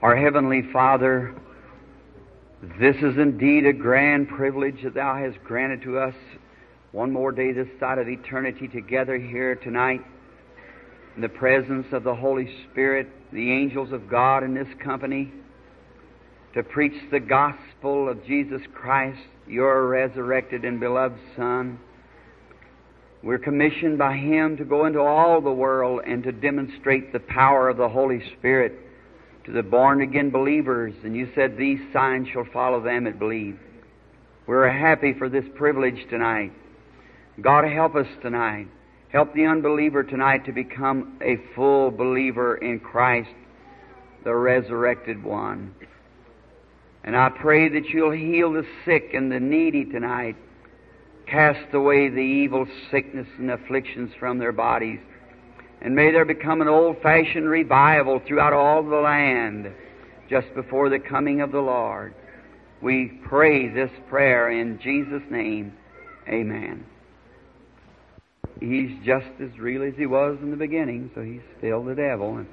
Our Heavenly Father, this is indeed a grand privilege that Thou hast granted to us one more day this side of eternity together here tonight in the presence of the Holy Spirit, the angels of God in this company, to preach the gospel of Jesus Christ, Your resurrected and beloved Son. We're commissioned by Him to go into all the world and to demonstrate the power of the Holy Spirit to the born-again believers. And You said, these signs shall follow them that believe. We're happy for this privilege tonight. God, help us tonight. Help the unbeliever tonight to become a full believer in Christ, the resurrected one. And I pray that You'll heal the sick and the needy tonight. Cast away the evil sickness and afflictions from their bodies. And may there become an old-fashioned revival throughout all the land just before the coming of the Lord. We pray this prayer in Jesus' name. Amen. He's just as real as He was in the beginning, so He's still the devil.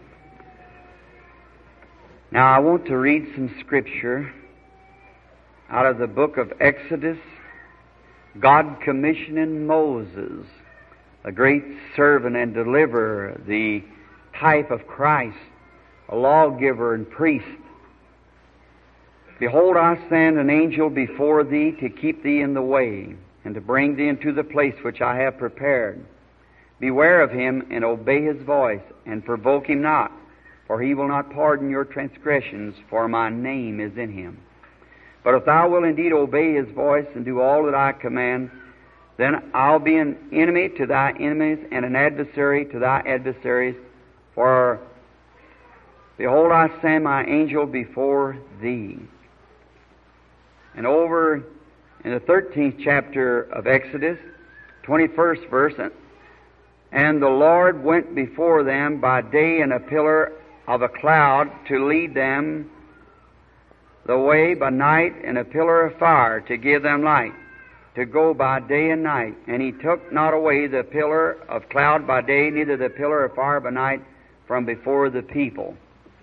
Now I want to read some Scripture out of the book of Exodus. God commissioning Moses, a great servant and deliverer, the type of Christ, a lawgiver and priest. Behold, I send an angel before thee to keep thee in the way, and to bring thee into the place which I have prepared. Beware of him, and obey his voice, and provoke him not, for he will not pardon your transgressions, for my name is in him. But if thou wilt indeed obey his voice, and do all that I command, then I'll be an enemy to thy enemies, and an adversary to thy adversaries. For, behold, I send my angel before thee. And over in the 13th chapter of Exodus, 21st verse, and the Lord went before them by day in a pillar of a cloud to lead them the way, by night in a pillar of fire to give them light, to go by day and night. And He took not away the pillar of cloud by day, neither the pillar of fire by night from before the people.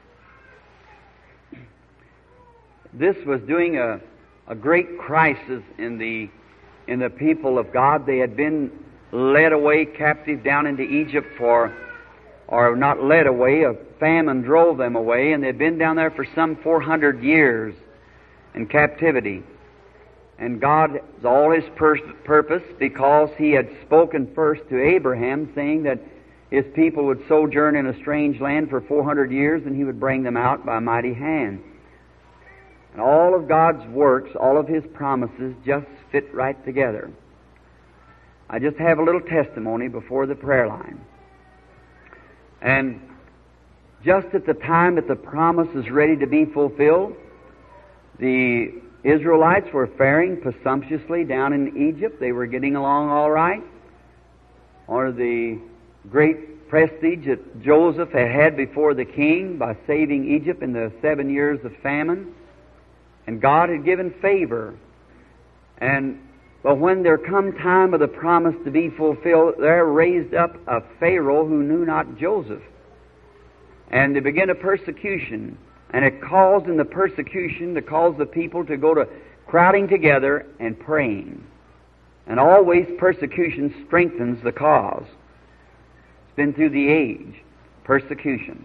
This was doing a great crisis in the people of God. They had been led away captive down into Egypt or not led away, a famine drove them away, and they'd been down there for some 400 years in captivity. And God, all His purpose, because He had spoken first to Abraham, saying that His people would sojourn in a strange land for 400 years, and He would bring them out by a mighty hand. And all of God's works, all of His promises just fit right together. I just have a little testimony before the prayer line. And just at the time that the promise is ready to be fulfilled, the Israelites were faring presumptuously down in Egypt. They were getting along all right, or the great prestige that Joseph had had before the king by saving Egypt in the 7 years of famine. And God had given favor. But when there come time of the promise to be fulfilled, there raised up a Pharaoh who knew not Joseph. And they began a persecution. And it caused in the persecution to cause the people to go to crowding together and praying. And always persecution strengthens the cause. It's been through the age, persecution.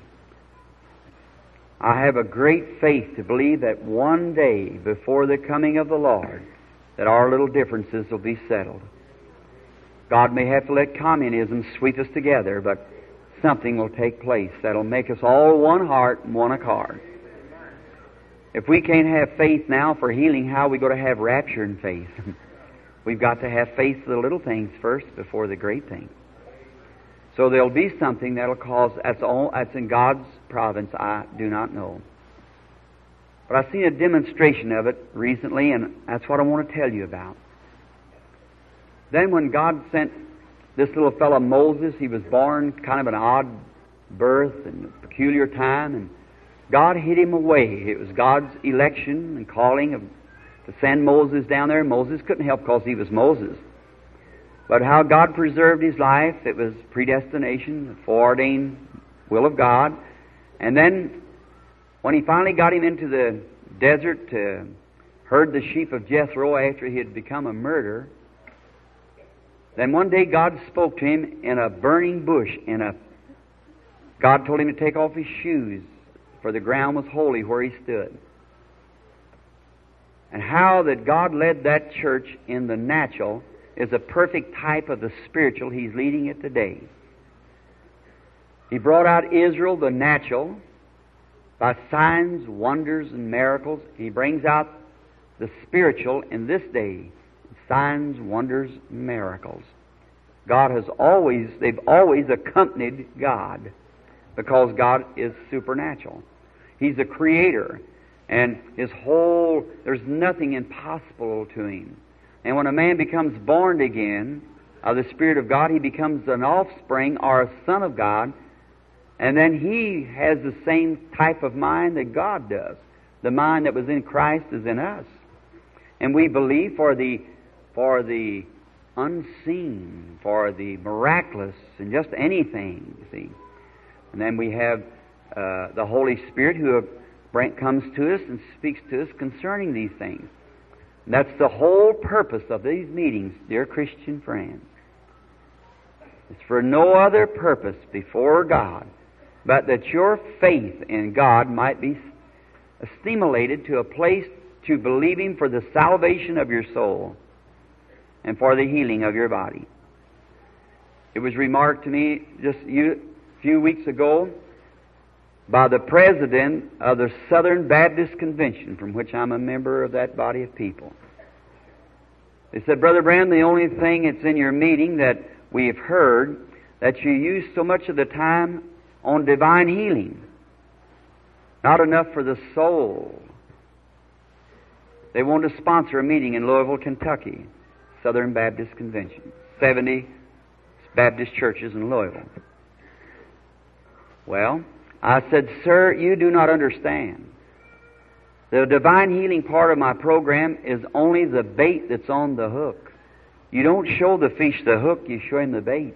I have a great faith to believe that one day before the coming of the Lord, that our little differences will be settled. God may have to let communism sweep us together, but something will take place that'll make us all one heart and one accord. If we can't have faith now for healing, how are we going to have rapture and faith? We've got to have faith for the little things first before the great things. So there'll be something that'll cause, that's in God's province, I do not know. But I've seen a demonstration of it recently, and that's what I want to tell you about. Then when God sent this little fellow Moses, he was born kind of an odd birth and a peculiar time, and God hid him away. It was God's election and calling to send Moses down there. Moses couldn't help because he was Moses. But how God preserved his life, it was predestination, the foreordained will of God. And then When he finally got him into the desert to herd the sheep of Jethro after he had become a murderer, then one day God spoke to him in a burning bush. God told him to take off his shoes, for the ground was holy where he stood. And how that God led that church in the natural is a perfect type of the spiritual He's leading it today. He brought out Israel, the natural, by signs, wonders, and miracles. He brings out the spiritual in this day, signs, wonders, and miracles. They've always accompanied God, because God is supernatural. He's a creator, and there's nothing impossible to Him. And when a man becomes born again of the Spirit of God, he becomes an offspring or a son of God, and then he has the same type of mind that God does. The mind that was in Christ is in us. And we believe for the unseen, for the miraculous, and just anything, you see. And then we have the Holy Spirit who comes to us and speaks to us concerning these things. And that's the whole purpose of these meetings, dear Christian friends. It's for no other purpose before God, but that your faith in God might be stimulated to a place to believe Him for the salvation of your soul and for the healing of your body. It was remarked to me just a few weeks ago by the president of the Southern Baptist Convention, from which I'm a member of that body of people. They said, Brother Branham, the only thing that's in your meeting that we've heard, that you use so much of the time on divine healing, not enough for the soul. They want to sponsor a meeting in Louisville, Kentucky, Southern Baptist Convention, 70 Baptist churches in Louisville. Well, I said, sir, you do not understand. The divine healing part of my program is only the bait that's on the hook. You don't show the fish the hook, you show him the bait.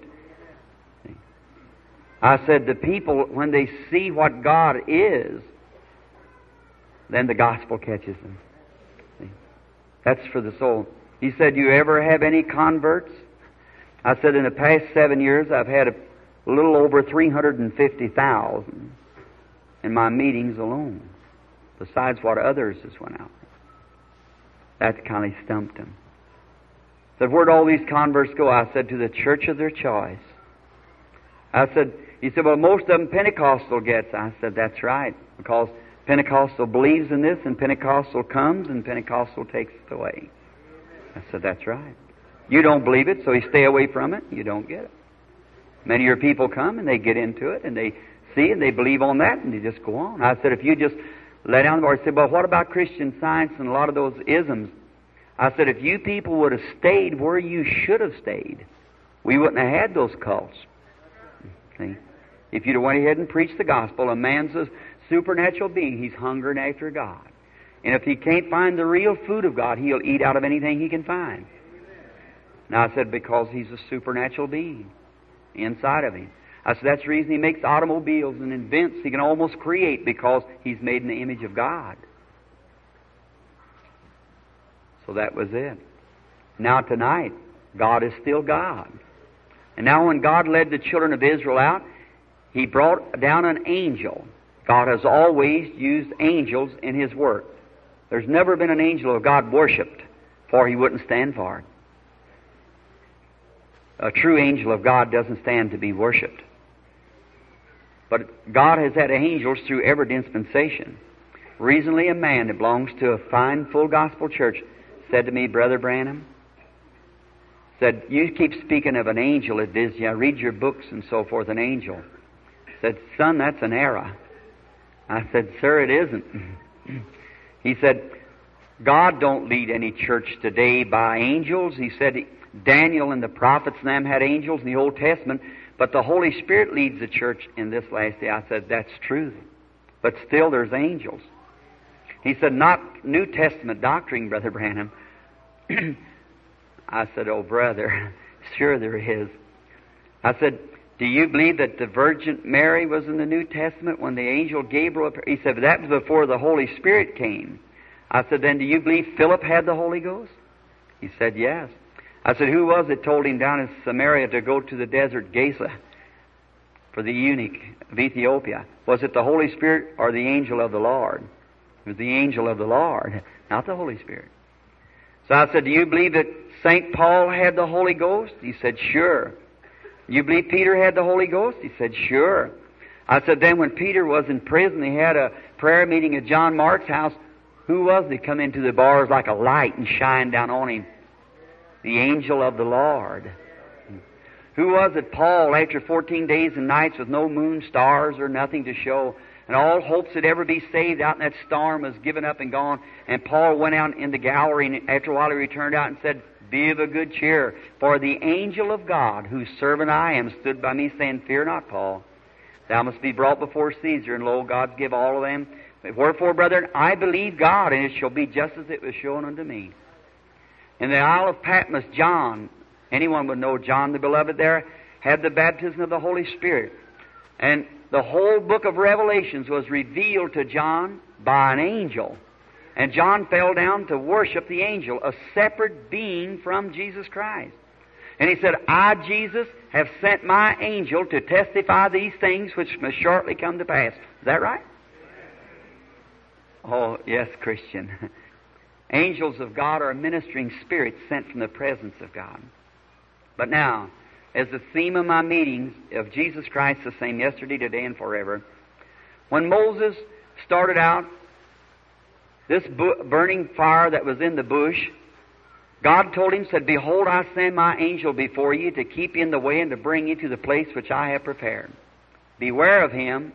I said, the people, when they see what God is, then the gospel catches them. That's for the soul. He said, you ever have any converts? I said, in the past 7 years, I've had a little over 350,000 in my meetings alone, besides what others has went out. That kind of stumped him. Said, where'd all these converts go? I said, to the church of their choice. He said, well, most of them Pentecostal gets. I said, that's right, because Pentecostal believes in this, and Pentecostal comes, and Pentecostal takes it away. I said, that's right. You don't believe it, so you stay away from it, you don't get it. Many of your people come, and they get into it, and they see, and they believe on that, and they just go on. I said, if you just lay down the bar, I said, well, what about Christian Science and a lot of those isms? I said, if you people would have stayed where you should have stayed, we wouldn't have had those cults. See? If you'd have went ahead and preached the gospel, a man's a supernatural being. He's hungering after God. And if he can't find the real food of God, he'll eat out of anything he can find. Now I said, because he's a supernatural being inside of him. I said, that's the reason he makes automobiles and invents. He can almost create, because he's made in the image of God. So that was it. Now tonight, God is still God. And now when God led the children of Israel out, He brought down an angel. God has always used angels in His work. There's never been an angel of God worshipped, for He wouldn't stand for it. A true angel of God doesn't stand to be worshipped. But God has had angels through every dispensation. Recently, a man that belongs to a fine, full gospel church said to me, Brother Branham, said, you keep speaking of an angel that visits you. I read your books and so forth, an angel. Said, son, that's an error. I said, sir, it isn't. He said, God don't lead any church today by angels. He said, Daniel and the prophets and them had angels in the Old Testament, but the Holy Spirit leads the church in this last day. I said, that's true. But still there's angels. He said, not New Testament doctrine, Brother Branham. I said, oh, brother, sure there is. I said, do you believe that the Virgin Mary was in the New Testament when the angel Gabriel appeared? He said, but that was before the Holy Spirit came. I said, then do you believe Philip had the Holy Ghost? He said, yes. I said, who was it told him down in Samaria to go to the desert Gaza for the eunuch of Ethiopia? Was it the Holy Spirit or the angel of the Lord? It was the angel of the Lord, not the Holy Spirit. So I said, do you believe that St. Paul had the Holy Ghost? He said, sure. You believe Peter had the Holy Ghost? He said, sure. I said, then when Peter was in prison, he had a prayer meeting at John Mark's house. Who was it come into the bars like a light and shine down on him? The angel of the Lord. Who was it, Paul, after 14 days and nights with no moon, stars, or nothing to show, and all hopes that ever be saved out in that storm was given up and gone, and Paul went out in the gallery, and after a while he returned out and said, be of a good cheer, for the angel of God, whose servant I am, stood by me, saying, fear not, Paul. Thou must be brought before Caesar, and lo, God give all of them. Wherefore, brethren, I believe God, and it shall be just as it was shown unto me. In the Isle of Patmos, John, anyone would know John the Beloved there, had the baptism of the Holy Spirit. And the whole book of Revelations was revealed to John by an angel. And John fell down to worship the angel, a separate being from Jesus Christ. And he said, I, Jesus, have sent my angel to testify these things which must shortly come to pass. Is that right? Oh, yes, Christian. Angels of God are ministering spirits sent from the presence of God. But now, as the theme of my meetings of Jesus Christ the same yesterday, today, and forever, when Moses started out this burning fire that was in the bush, God told him, said, behold, I send my angel before you to keep you in the way and to bring you to the place which I have prepared. Beware of him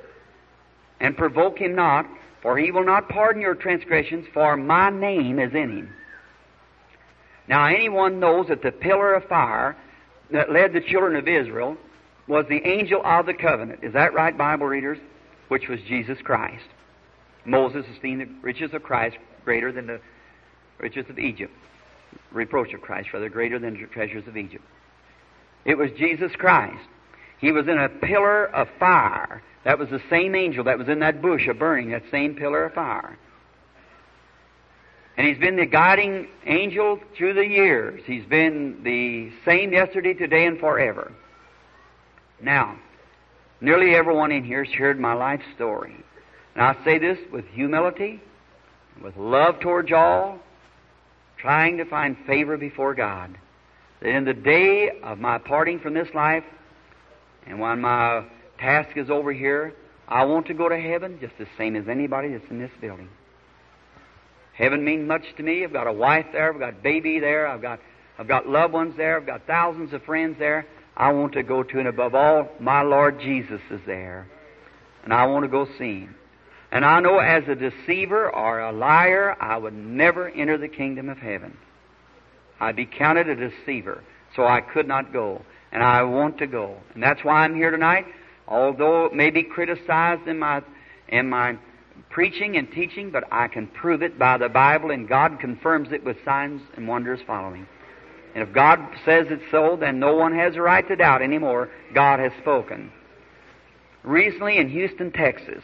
and provoke him not, for he will not pardon your transgressions, for my name is in him. Now, anyone knows that the pillar of fire that led the children of Israel was the angel of the covenant. Is that right, Bible readers? Which was Jesus Christ. Moses esteemed the riches of Christ greater than the riches of Egypt. Reproach of Christ, rather, greater than the treasures of Egypt. It was Jesus Christ. He was in a pillar of fire. That was the same angel that was in that bush of burning, that same pillar of fire. And He's been the guiding angel through the years. He's been the same yesterday, today, and forever. Now, nearly everyone in here has heard my life story. And I say this with humility, with love towards all, trying to find favor before God. That in the day of my parting from this life, and when my task is over here, I want to go to heaven just the same as anybody that's in this building. Heaven means much to me. I've got a wife there. I've got a baby there. I've got loved ones there. I've got thousands of friends there. I want to go to, and above all, my Lord Jesus is there. And I want to go see Him. And I know as a deceiver or a liar, I would never enter the kingdom of heaven. I'd be counted a deceiver, so I could not go. And I want to go. And that's why I'm here tonight. Although it may be criticized in my preaching and teaching, but I can prove it by the Bible, and God confirms it with signs and wonders following. And if God says it's so, then no one has a right to doubt anymore. God has spoken. Recently in Houston, Texas,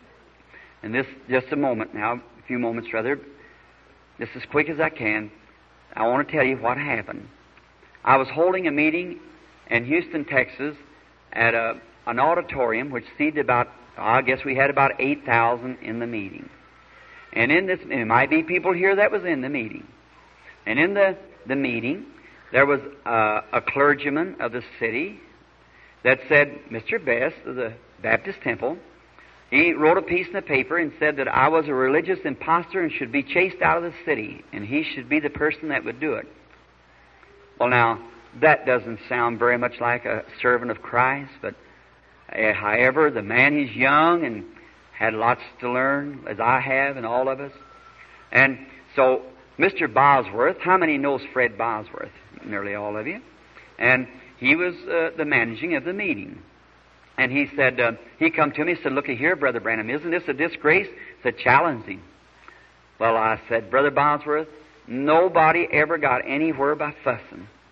and this just a moment now, a few moments rather, just as quick as I can, I want to tell you what happened. I was holding a meeting in Houston, Texas, at an auditorium which seated about, I guess we had about 8,000 in the meeting. And in this, it might be people here that was in the meeting. And in the meeting, there was a clergyman of the city that said, Mr. Best of the Baptist Temple, he wrote a piece in the paper and said that I was a religious impostor and should be chased out of the city, and he should be the person that would do it. Well, now, that doesn't sound very much like a servant of Christ, but however, the man is young and had lots to learn, as I have and all of us. And so, Mr. Bosworth, how many knows Fred Bosworth? Nearly all of you. And he was the managing of the meeting. And he said, he come to me and said, looky here, Brother Branham, isn't this a disgrace? I said, challenge him. Well, I said, Brother Bosworth, nobody ever got anywhere by fussing.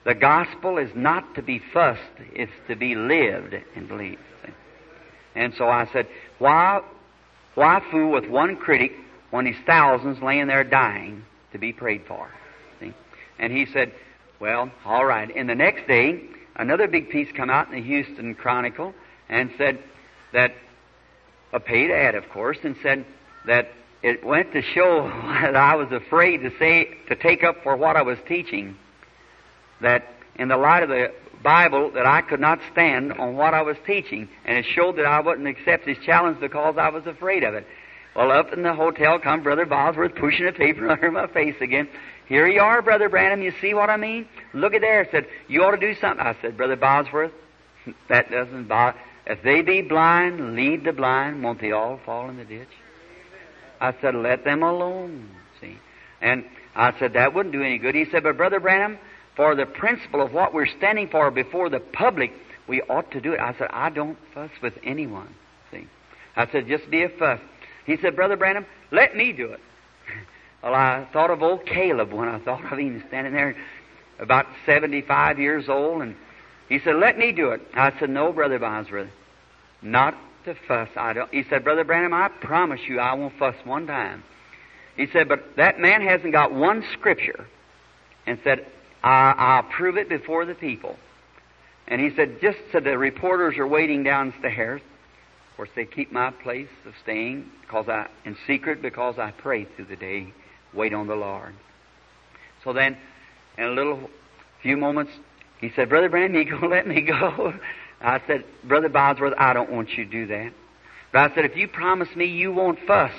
The gospel is not to be fussed, it's to be lived and believed. See? And so I said, why fool with one critic when he's thousands laying there dying to be prayed for? See? And he said, well, all right. And the next day, another big piece come out in the Houston Chronicle and said that, a paid ad, of course, and said that it went to show that I was afraid to take up for what I was teaching, that in the light of the Bible that I could not stand on what I was teaching, and it showed that I wouldn't accept his challenge because I was afraid of it. Well, up in the hotel come Brother Bosworth pushing a paper under my face again. Here you are, Brother Branham, you see what I mean? Look at there. Said, you ought to do something. I said, Brother Bosworth, that doesn't bother. If they be blind, lead the blind, won't they all fall in the ditch? I said, let them alone, see. And I said, that wouldn't do any good. He said, but Brother Branham, for the principle of what we're standing for before the public, we ought to do it. I said, I don't fuss with anyone, see. I said, just be a fuss. He said, Brother Branham, let me do it. Well, I thought of old Caleb when I thought of him standing there about 75 years old, and he said, let me do it. I said, no, Brother Bosworth, not to fuss. I don't. He said, Brother Branham, I promise you I won't fuss one time. He said, but that man hasn't got one scripture, and said, I'll prove it before the people. And he said, just so the reporters are waiting downstairs. Of course, they keep my place of staying in secret because I pray through the day, wait on the Lord. So then, in a few moments, he said, Brother Branham, you going to let me go? I said, Brother Bosworth, I don't want you to do that. But I said, if you promise me you won't fuss,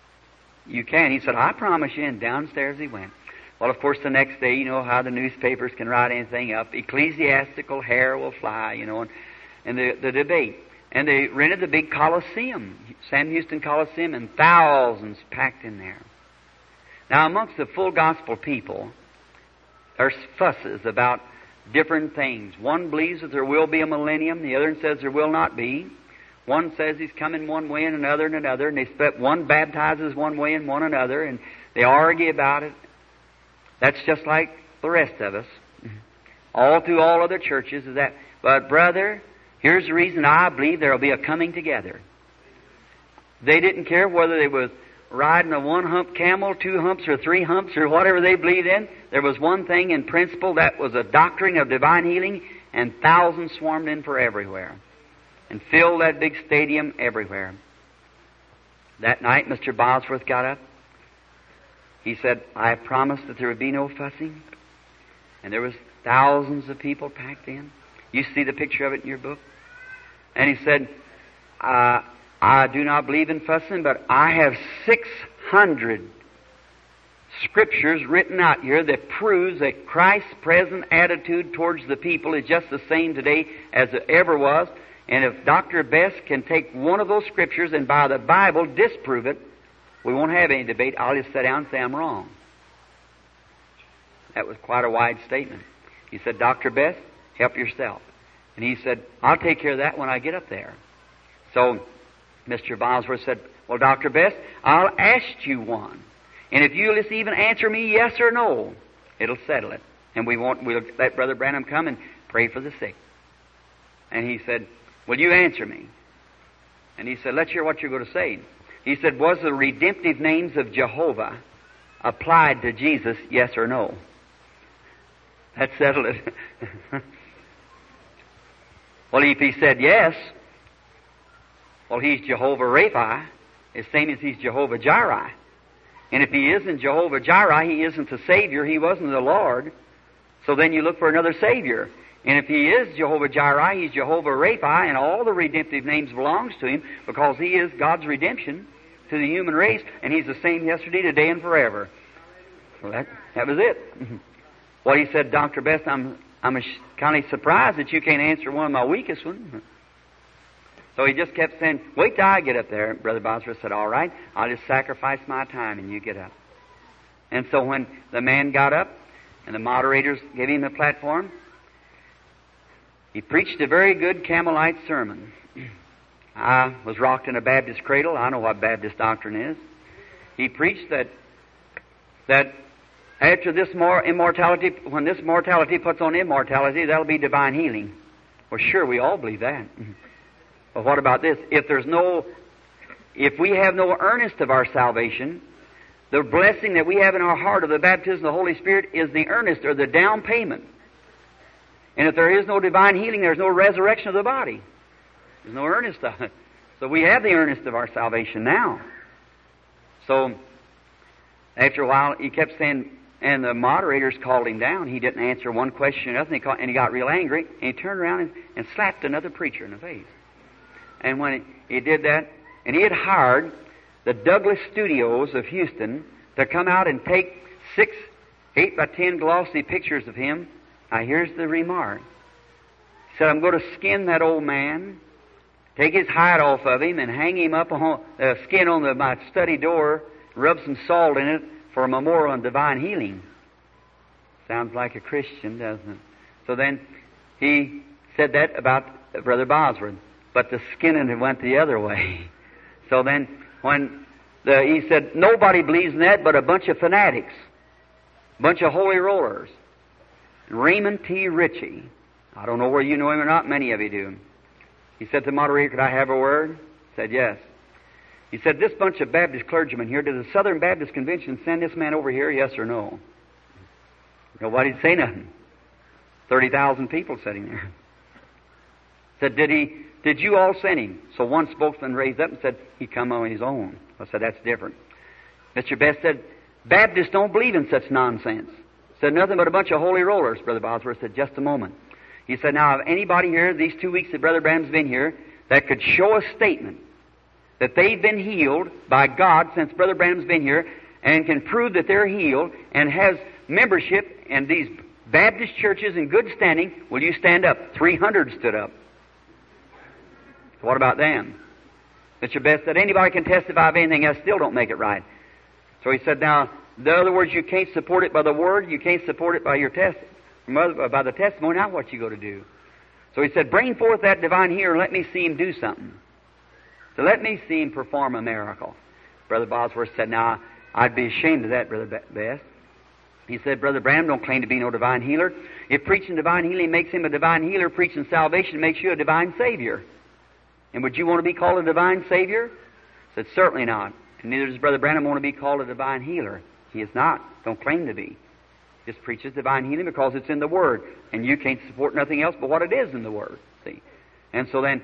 you can. He said, I promise you, and downstairs he went. Well, of course, the next day, you know how the newspapers can write anything up. Ecclesiastical hair will fly, and the debate. And they rented the big Coliseum, Sam Houston Coliseum, and thousands packed in there. Now, amongst the full gospel people, there's fusses about different things. One believes that there will be a millennium. The other says there will not be. One says he's coming one way and another and another. And one baptizes one way and one another. And they argue about it. That's just like the rest of us. All through all other churches is that. But, brother, here's the reason I believe there will be a coming together. They didn't care whether they was riding a one-hump camel, 2 humps, or 3 humps, or whatever they believed in. There was one thing in principle, that was a doctrine of divine healing, and thousands swarmed in for everywhere and filled that big stadium everywhere. That night, Mr. Bosworth got up. He said, I promised that there would be no fussing. And there was thousands of people packed in. You see the picture of it in your book? And he said, I do not believe in fussing, but I have 600 scriptures written out here that proves that Christ's present attitude towards the people is just the same today as it ever was. And if Dr. Best can take one of those scriptures and by the Bible disprove it, we won't have any debate. I'll just sit down and say I'm wrong. That was quite a wide statement. He said, Dr. Best, help yourself. And he said, I'll take care of that when I get up there. So Mr. Bosworth said, well, Dr. Best, I'll ask you one. And if you'll just even answer me yes or no, it'll settle it. And we'll let Brother Branham come and pray for the sick. And he said, will you answer me? And he said, let's hear what you're going to say. He said, was the redemptive names of Jehovah applied to Jesus, yes or no? That settled it. Well, if he said yes, well, he's Jehovah Rapha, the same as he's Jehovah Jireh. And if he isn't Jehovah Jireh, he isn't the Savior, he wasn't the Lord. So then you look for another Savior. And if he is Jehovah Jireh, he's Jehovah Rapha, and all the redemptive names belongs to him because he is God's redemption to the human race, and he's the same yesterday, today, and forever. Well, that was it. Well, he said, Dr. Best, I'm kind of surprised that you can't answer one of my weakest ones. So he just kept saying, wait till I get up there. Brother Bosworth said, all right, I'll just sacrifice my time and you get up. And so when the man got up and the moderators gave him the platform, he preached a very good Campbellite sermon. I was rocked in a Baptist cradle. I know what Baptist doctrine is. He preached that After this immortality, when this mortality puts on immortality, that'll be divine healing. Well, sure, we all believe that. But what about this? If we have no earnest of our salvation, the blessing that we have in our heart of the baptism of the Holy Spirit is the earnest or the down payment. And if there is no divine healing, there's no resurrection of the body. There's no earnest of it. So we have the earnest of our salvation now. So after a while, he kept saying, and the moderators called him down. He didn't answer one question or nothing, and he got real angry, and he turned around and slapped another preacher in the face. And when he did that, and he had hired the Douglas Studios of Houston to come out and take 6 8x10 glossy pictures of him. Now here's the remark. He said, I'm going to skin that old man, take his hide off of him, and hang him up on the skin on my study door, rub some salt in it for a memorial on divine healing. Sounds like a Christian, doesn't it? So then he said that about Brother Bosworth, but the skinning went the other way. So then when he said, nobody believes in that but a bunch of fanatics, a bunch of holy rollers. Raymond T. Ritchie. I don't know whether you know him or not. Many of you do. He said to the moderator, could I have a word? I said, yes. He said, this bunch of Baptist clergymen here, did the Southern Baptist Convention send this man over here, yes or no? Nobody'd say nothing. 30,000 people sitting there. Said, did you all send him? So one spokesman raised up and said, he come on his own. I said, that's different. Mr. Best said, Baptists don't believe in such nonsense. Said, nothing but a bunch of holy rollers. Brother Bosworth said, just a moment. He said, now, if anybody here, these 2 weeks that Brother Branham's been here, that could show a statement that they've been healed by God since Brother Branham's been here, and can prove that they're healed, and has membership in these Baptist churches in good standing, will you stand up? 300 stood up. What about them? Mr. Best said, anybody can testify of anything else, still don't make it right. So he said, now, in other words, you can't support it by the Word, you can't support it by your by the testimony, now what you go to do? So he said, bring forth that divine healer, let me see him do something. So let me see him perform a miracle. Brother Bosworth said, now, I'd be ashamed of that, Brother Best. He said, Brother Branham don't claim to be no divine healer. If preaching divine healing makes him a divine healer, preaching salvation makes you a divine Savior. And would you want to be called a divine Savior? I said, certainly not. And neither does Brother Branham want to be called a divine healer. He is not. Don't claim to be. Just preaches divine healing because it's in the Word. And you can't support nothing else but what it is in the Word. See? And so then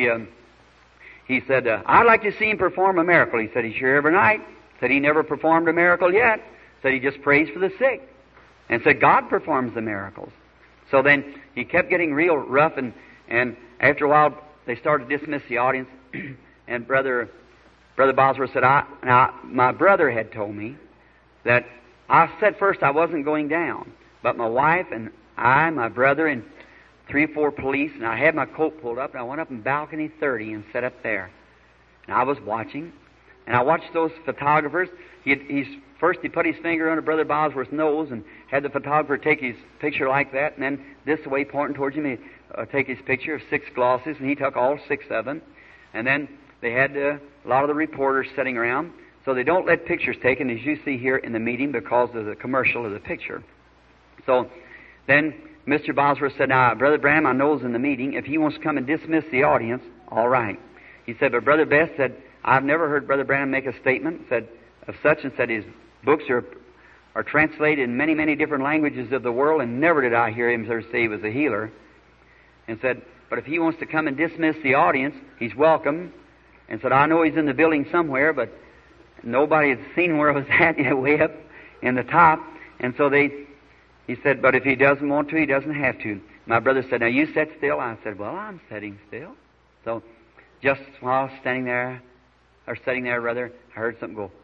he said, I'd like to see him perform a miracle. He said, he's here every night. Said he never performed a miracle yet. Said he just prays for the sick. And said God performs the miracles. So then he kept getting real rough, and after a while they started to dismiss the audience. And Brother Bosworth said, now my brother had told me that I said first I wasn't going down, but my wife and I, my brother, and 3 or 4 police, and I had my coat pulled up, and I went up in balcony 30 and sat up there. And I was watching, and I watched those photographers. First he put his finger under Brother Bosworth's nose and had the photographer take his picture like that, and then this way pointing towards him, he'd take his picture of 6 glosses, and he took all 6 of them. And then they had a lot of the reporters sitting around. So they don't let pictures taken, as you see here in the meeting, because of the commercial of the picture. So then Mr. Bosworth said, now, Brother Branham, I know is in the meeting. If he wants to come and dismiss the audience, all right. He said, but Brother Best said, I've never heard Brother Branham make a statement, said, of such, and said his books are translated in many, many different languages of the world, and never did I hear him say he was a healer. And said, but if he wants to come and dismiss the audience, he's welcome. And said, I know he's in the building somewhere, but nobody had seen where it was at, way up in the top. And so he said, but if he doesn't want to, he doesn't have to. My brother said, now you sit still. I said, well, I'm sitting still. So just while I was sitting there, rather, I heard something go.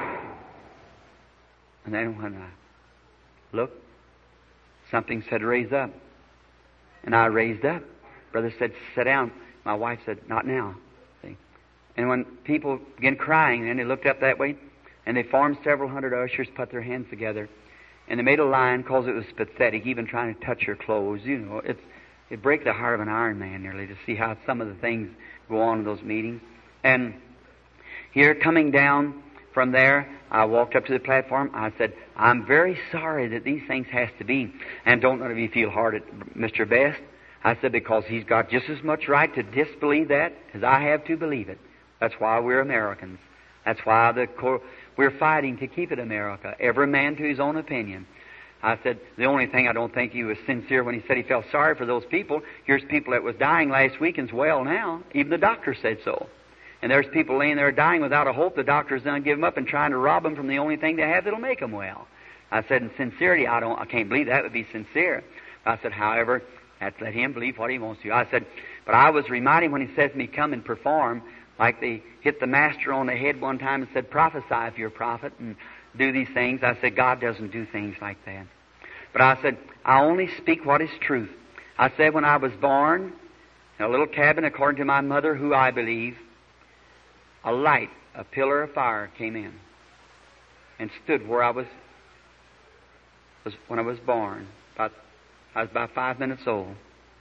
And then when I looked, something said, raise up. And I raised up. Brother said, sit down. My wife said, not now. See? And when people began crying, then they looked up that way, and they formed several hundred ushers, put their hands together, and they made a line because it was pathetic, even trying to touch your clothes. You know, it breaks the heart of an iron man nearly to see how some of the things go on in those meetings. And here, coming down from there, I walked up to the platform. I said, I'm very sorry that these things has to be. And don't none of you feel hard at Mr. Best. I said, because he's got just as much right to disbelieve that as I have to believe it. That's why we're Americans. That's why we're fighting to keep it America. Every man to his own opinion. I said, the only thing I don't think he was sincere when he said he felt sorry for those people. Here's people that was dying last week and's well now. Even the doctor said so. And there's people laying there dying without a hope. The doctor's done give them up and trying to rob them from the only thing they have that'll make them well. I said, in sincerity, I can't believe that would be sincere. I said, however, that's let him believe what he wants to. I said, but I was reminding when he says to me, come and perform, like they hit the master on the head one time and said, prophesy if you're a prophet and do these things. I said, God doesn't do things like that. But I said, I only speak what is truth. I said, when I was born in a little cabin, according to my mother, who I believe, a light, a pillar of fire came in and stood where I was when I was born. I was about 5 minutes old.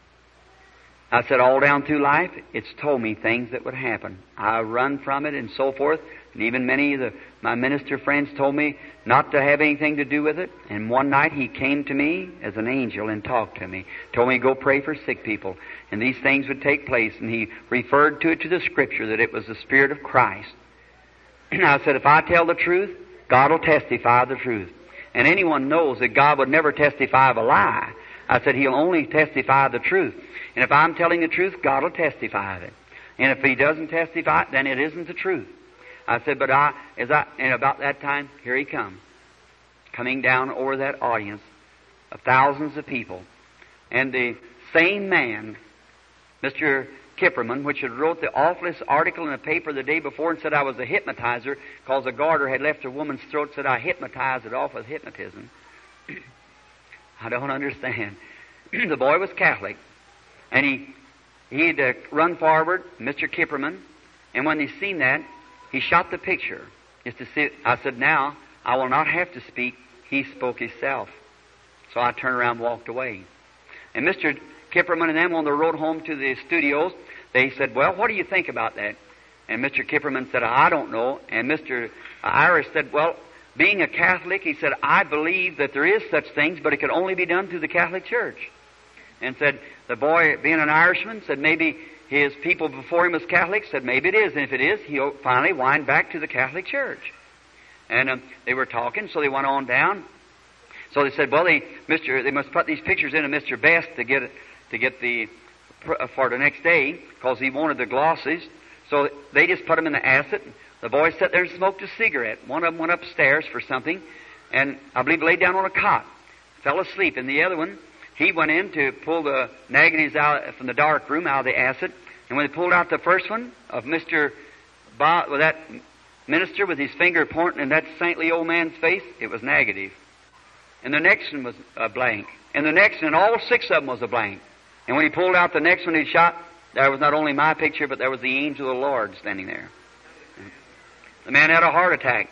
I said, all down through life, it's told me things that would happen. I run from it and so forth. And even many of my minister friends told me not to have anything to do with it. And one night he came to me as an angel and talked to me. Told me to go pray for sick people. And these things would take place. And he referred to the Scripture that it was the Spirit of Christ. And I said, if I tell the truth, God will testify the truth. And anyone knows that God would never testify of a lie. I said, He'll only testify the truth. And if I'm telling the truth, God will testify of it. And if He doesn't testify, then it isn't the truth. I said, but and about that time, here He comes, coming down over that audience of thousands of people. And the same man, Mr. Kipperman, which had wrote the awfulest article in the paper the day before and said I was a hypnotizer because a garter had left a woman's throat, said I hypnotized it off with hypnotism. I don't understand. The boy was Catholic. And he'd run forward, Mr. Kipperman, and when he seen that, he shot the picture. Just to see it. I said, now, I will not have to speak. He spoke himself. So I turned around and walked away. And Mr. Kipperman and them on the road home to the studios, they said, well, what do you think about that? And Mr. Kipperman said, I don't know. And Mr. Irish said, well, being a Catholic, he said, I believe that there is such things, but it could only be done through the Catholic Church. And said, the boy, being an Irishman, said maybe his people before him was Catholic, said maybe it is. And if it is, he'll finally wind back to the Catholic Church. And they were talking, so they went on down. So they said, well, they must put these pictures into Mr. Best to get for the next day, because he wanted the glosses. So they just put them in the acid. The boy sat there and smoked a cigarette. One of them went upstairs for something, and I believe laid down on a cot, fell asleep. And the other one, he went in to pull the negatives out from the dark room out of the acid. And when they pulled out the first one of Mr. Bob, with that minister with his finger pointing in that saintly old man's face, it was negative. And the next one was a blank. And the next one, and all 6 of them was a blank. And when he pulled out the next one he shot, there was not only my picture, but there was the angel of the Lord standing there. The man had a heart attack.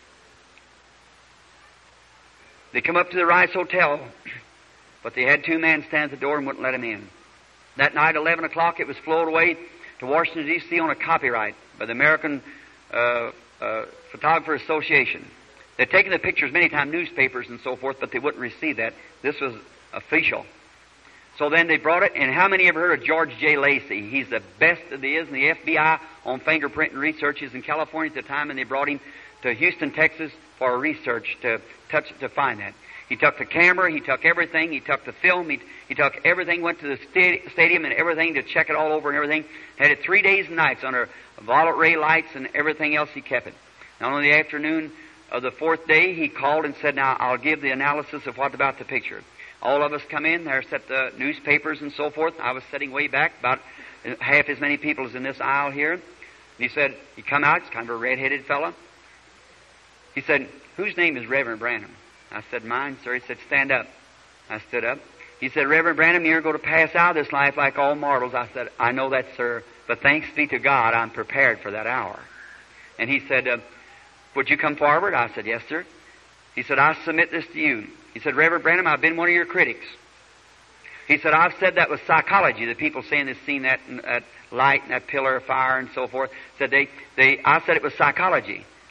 They come up to the Rice Hotel, but they had 2 men stand at the door and wouldn't let him in. That night, 11 o'clock, it was flown away to Washington, D.C. on a copyright by the American Photographer Association. They'd taken the pictures many times, newspapers and so forth, but they wouldn't receive that. This was official. So then they brought it, and how many ever heard of George J. Lacey? He's the best of the is in the FBI on fingerprint and researches in California at the time, and they brought him to Houston, Texas for a research to find that. He took the camera, he took everything, he took the film, he took everything, went to the stadium and everything to check it all over and everything. Had it 3 days and nights under violet ray lights and everything else, he kept it. Now on the afternoon of the 4th day, he called and said, now I'll give the analysis of what about the picture. All of us come in, there set the newspapers and so forth. I was sitting way back, about half as many people as in this aisle here. And he said, he come out, he's kind of a red-headed fellow. He said, whose name is Reverend Branham? I said, mine, sir. He said, stand up. I stood up. He said, Reverend Branham, you're going to pass out of this life like all mortals. I said, I know that, sir, but thanks be to God, I'm prepared for that hour. And he said, would you come forward? I said, yes, sir. He said, I submit this to you. He said, Reverend Branham, I've been one of your critics. He said, I've said that was psychology. The people saying they've seen that light and that pillar of fire and so forth, said I said it was psychology.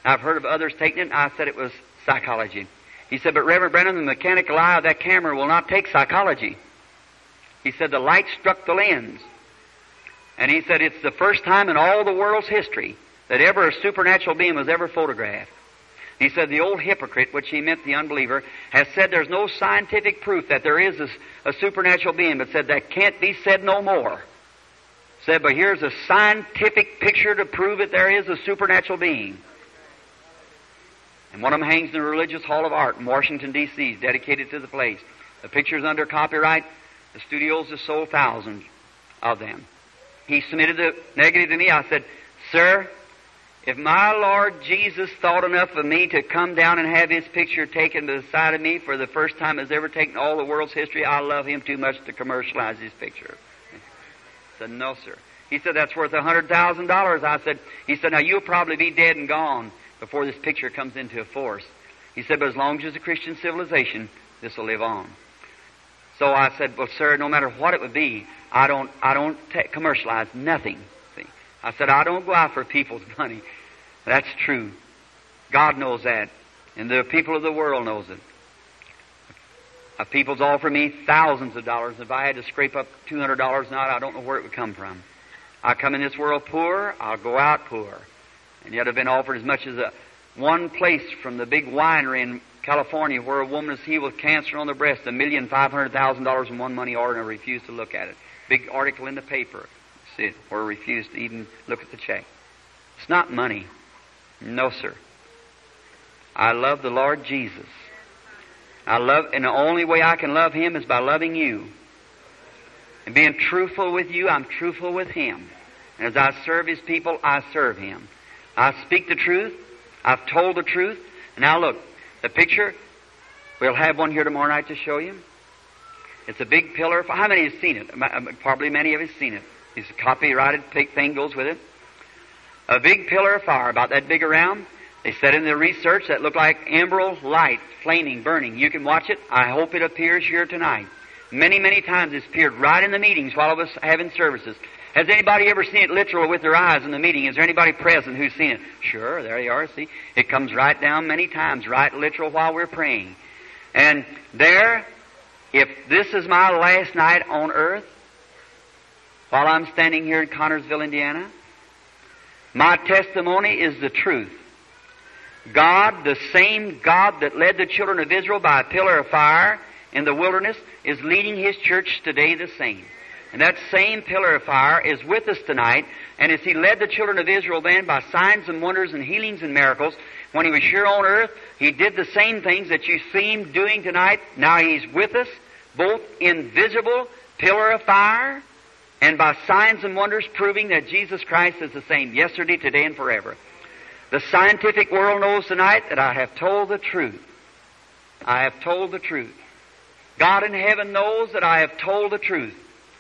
I've heard of others taking it, and I said it was psychology. He said, but Reverend Branham, the mechanical eye of that camera will not take psychology. He said the light struck the lens. And he said it's the first time in all the world's history that ever a supernatural being was ever photographed. He said the old hypocrite, which he meant the unbeliever, has said there's no scientific proof that there is a supernatural being, but said that can't be said no more. Said, but here's a scientific picture to prove that there is a supernatural being. And one of them hangs in the Religious Hall of Art in Washington, D.C., dedicated to the place. The picture's under copyright. The studios have sold thousands of them. He submitted the negative to me. I said, sir, if my Lord Jesus thought enough of me to come down and have His picture taken to the side of me for the first time it's ever taken in all the world's history, I love Him too much to commercialize His picture. I said, no, sir. He said, that's worth $100,000. He said, now you'll probably be dead and gone before this picture comes into force. He said, but as long as there's a Christian civilization, this will live on. So I said, well, sir, no matter what it would be, I don't commercialize nothing. See? I said, I don't go out for people's money. That's true. God knows that. And the people of the world knows it. People's offered me thousands of dollars. If I had to scrape up $200 a night, I don't know where it would come from. I come in this world poor, I'll go out poor. And yet I've been offered as much as one place from the big winery in California where a woman is healed with cancer on the breast, $1,500,000 in one money order, and I refused to look at it. Big article in the paper, see, where I refused to even look at the check. It's not money. No, sir. I love the Lord Jesus. And the only way I can love Him is by loving you. And being truthful with you, I'm truthful with Him. And as I serve His people, I serve Him. I speak the truth. I've told the truth. And now look, the picture, we'll have one here tomorrow night to show you. It's a big pillar. How many have seen it? Probably many of you have seen it. It's a copyrighted thing goes with it. A big pillar of fire, about that big around. They said in the research that looked like emerald light, flaming, burning. You can watch it. I hope it appears here tonight. Many, many times it's appeared right in the meetings while I was having services. Has anybody ever seen it literal with their eyes in the meeting? Is there anybody present who's seen it? Sure, there you are. See, it comes right down many times, right literal while we're praying. And there, if this is my last night on earth, while I'm standing here in Connersville, Indiana, my testimony is the truth. God, the same God that led the children of Israel by a pillar of fire in the wilderness, is leading His church today the same. And that same pillar of fire is with us tonight. And as He led the children of Israel then by signs and wonders and healings and miracles, when He was here on earth, He did the same things that you see Him doing tonight. Now He's with us, both invisible pillar of fire and by signs and wonders proving that Jesus Christ is the same yesterday, today, and forever. The scientific world knows tonight that I have told the truth. I have told the truth. God in heaven knows that I have told the truth.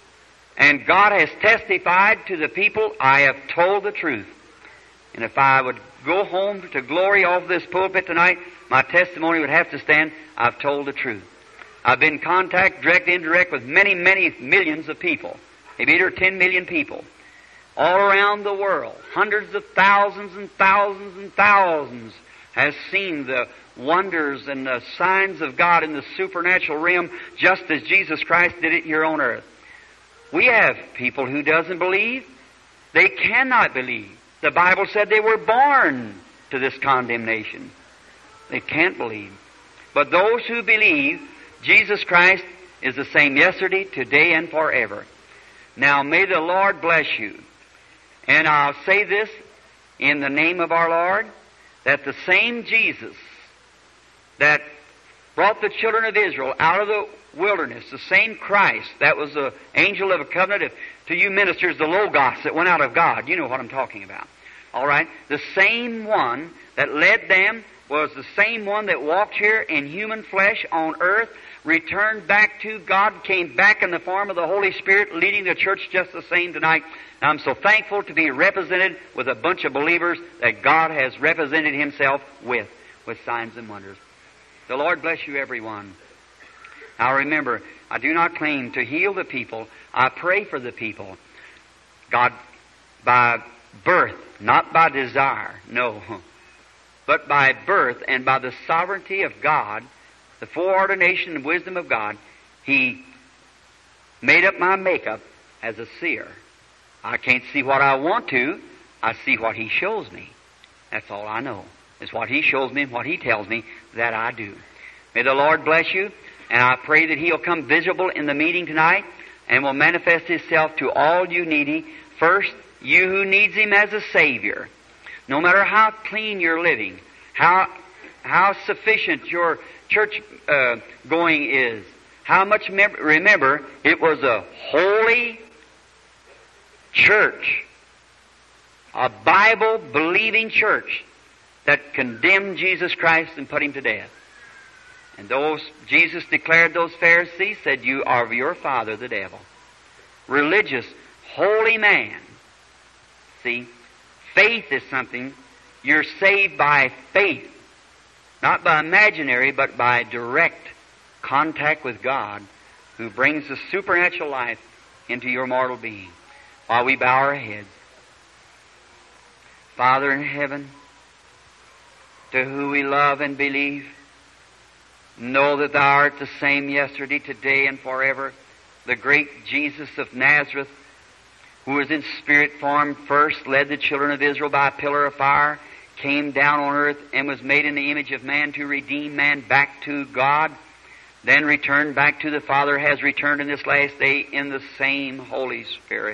And God has testified to the people, I have told the truth. And if I would go home to glory off this pulpit tonight, my testimony would have to stand, I've told the truth. I've been in contact, direct, indirect, with many, many millions of people. Maybe 8 or 10 million people. All around the world. Hundreds of thousands and thousands and thousands has seen the wonders and the signs of God in the supernatural realm just as Jesus Christ did it here on earth. We have people who doesn't believe. They cannot believe. The Bible said they were born to this condemnation. They can't believe. But those who believe, Jesus Christ is the same yesterday, today, and forever. Now may the Lord bless you. And I'll say this in the name of our Lord, that the same Jesus that brought the children of Israel out of the wilderness, the same Christ that was the angel of a covenant, to you ministers, the Logos that went out of God. You know what I'm talking about. All right? The same one that led them was the same one that walked here in human flesh on earth, returned back to God, came back in the form of the Holy Spirit, leading the church just the same tonight. And I'm so thankful to be represented with a bunch of believers that God has represented Himself with signs and wonders. The Lord bless you, everyone. Now remember, I do not claim to heal the people. I pray for the people. God, by birth, not by desire. No. but by birth and by the sovereignty of God, the foreordination and wisdom of God, He made up my makeup as a seer. I can't see what I want to. I see what He shows me. That's all I know. It's what He shows me and what He tells me that I do. May the Lord bless you, and I pray that He'll come visible in the meeting tonight and will manifest Himself to all you needy. First, you who needs Him as a Savior. No matter how clean you're living, how sufficient your church going is, how much remember it was a holy church, a Bible-believing church that condemned Jesus Christ and put Him to death. And Jesus declared those Pharisees, said, you are of your father, the devil. Religious, holy man. See, faith is something. You're saved by faith. Not by imaginary, but by direct contact with God, who brings the supernatural life into your mortal being. While we bow our heads. Father in heaven, to whom we love and believe, know that Thou art the same yesterday, today, and forever, the great Jesus of Nazareth, who was in spirit form first, led the children of Israel by a pillar of fire, came down on earth and was made in the image of man to redeem man back to God, then returned back to the Father, has returned in this last day in the same Holy Spirit.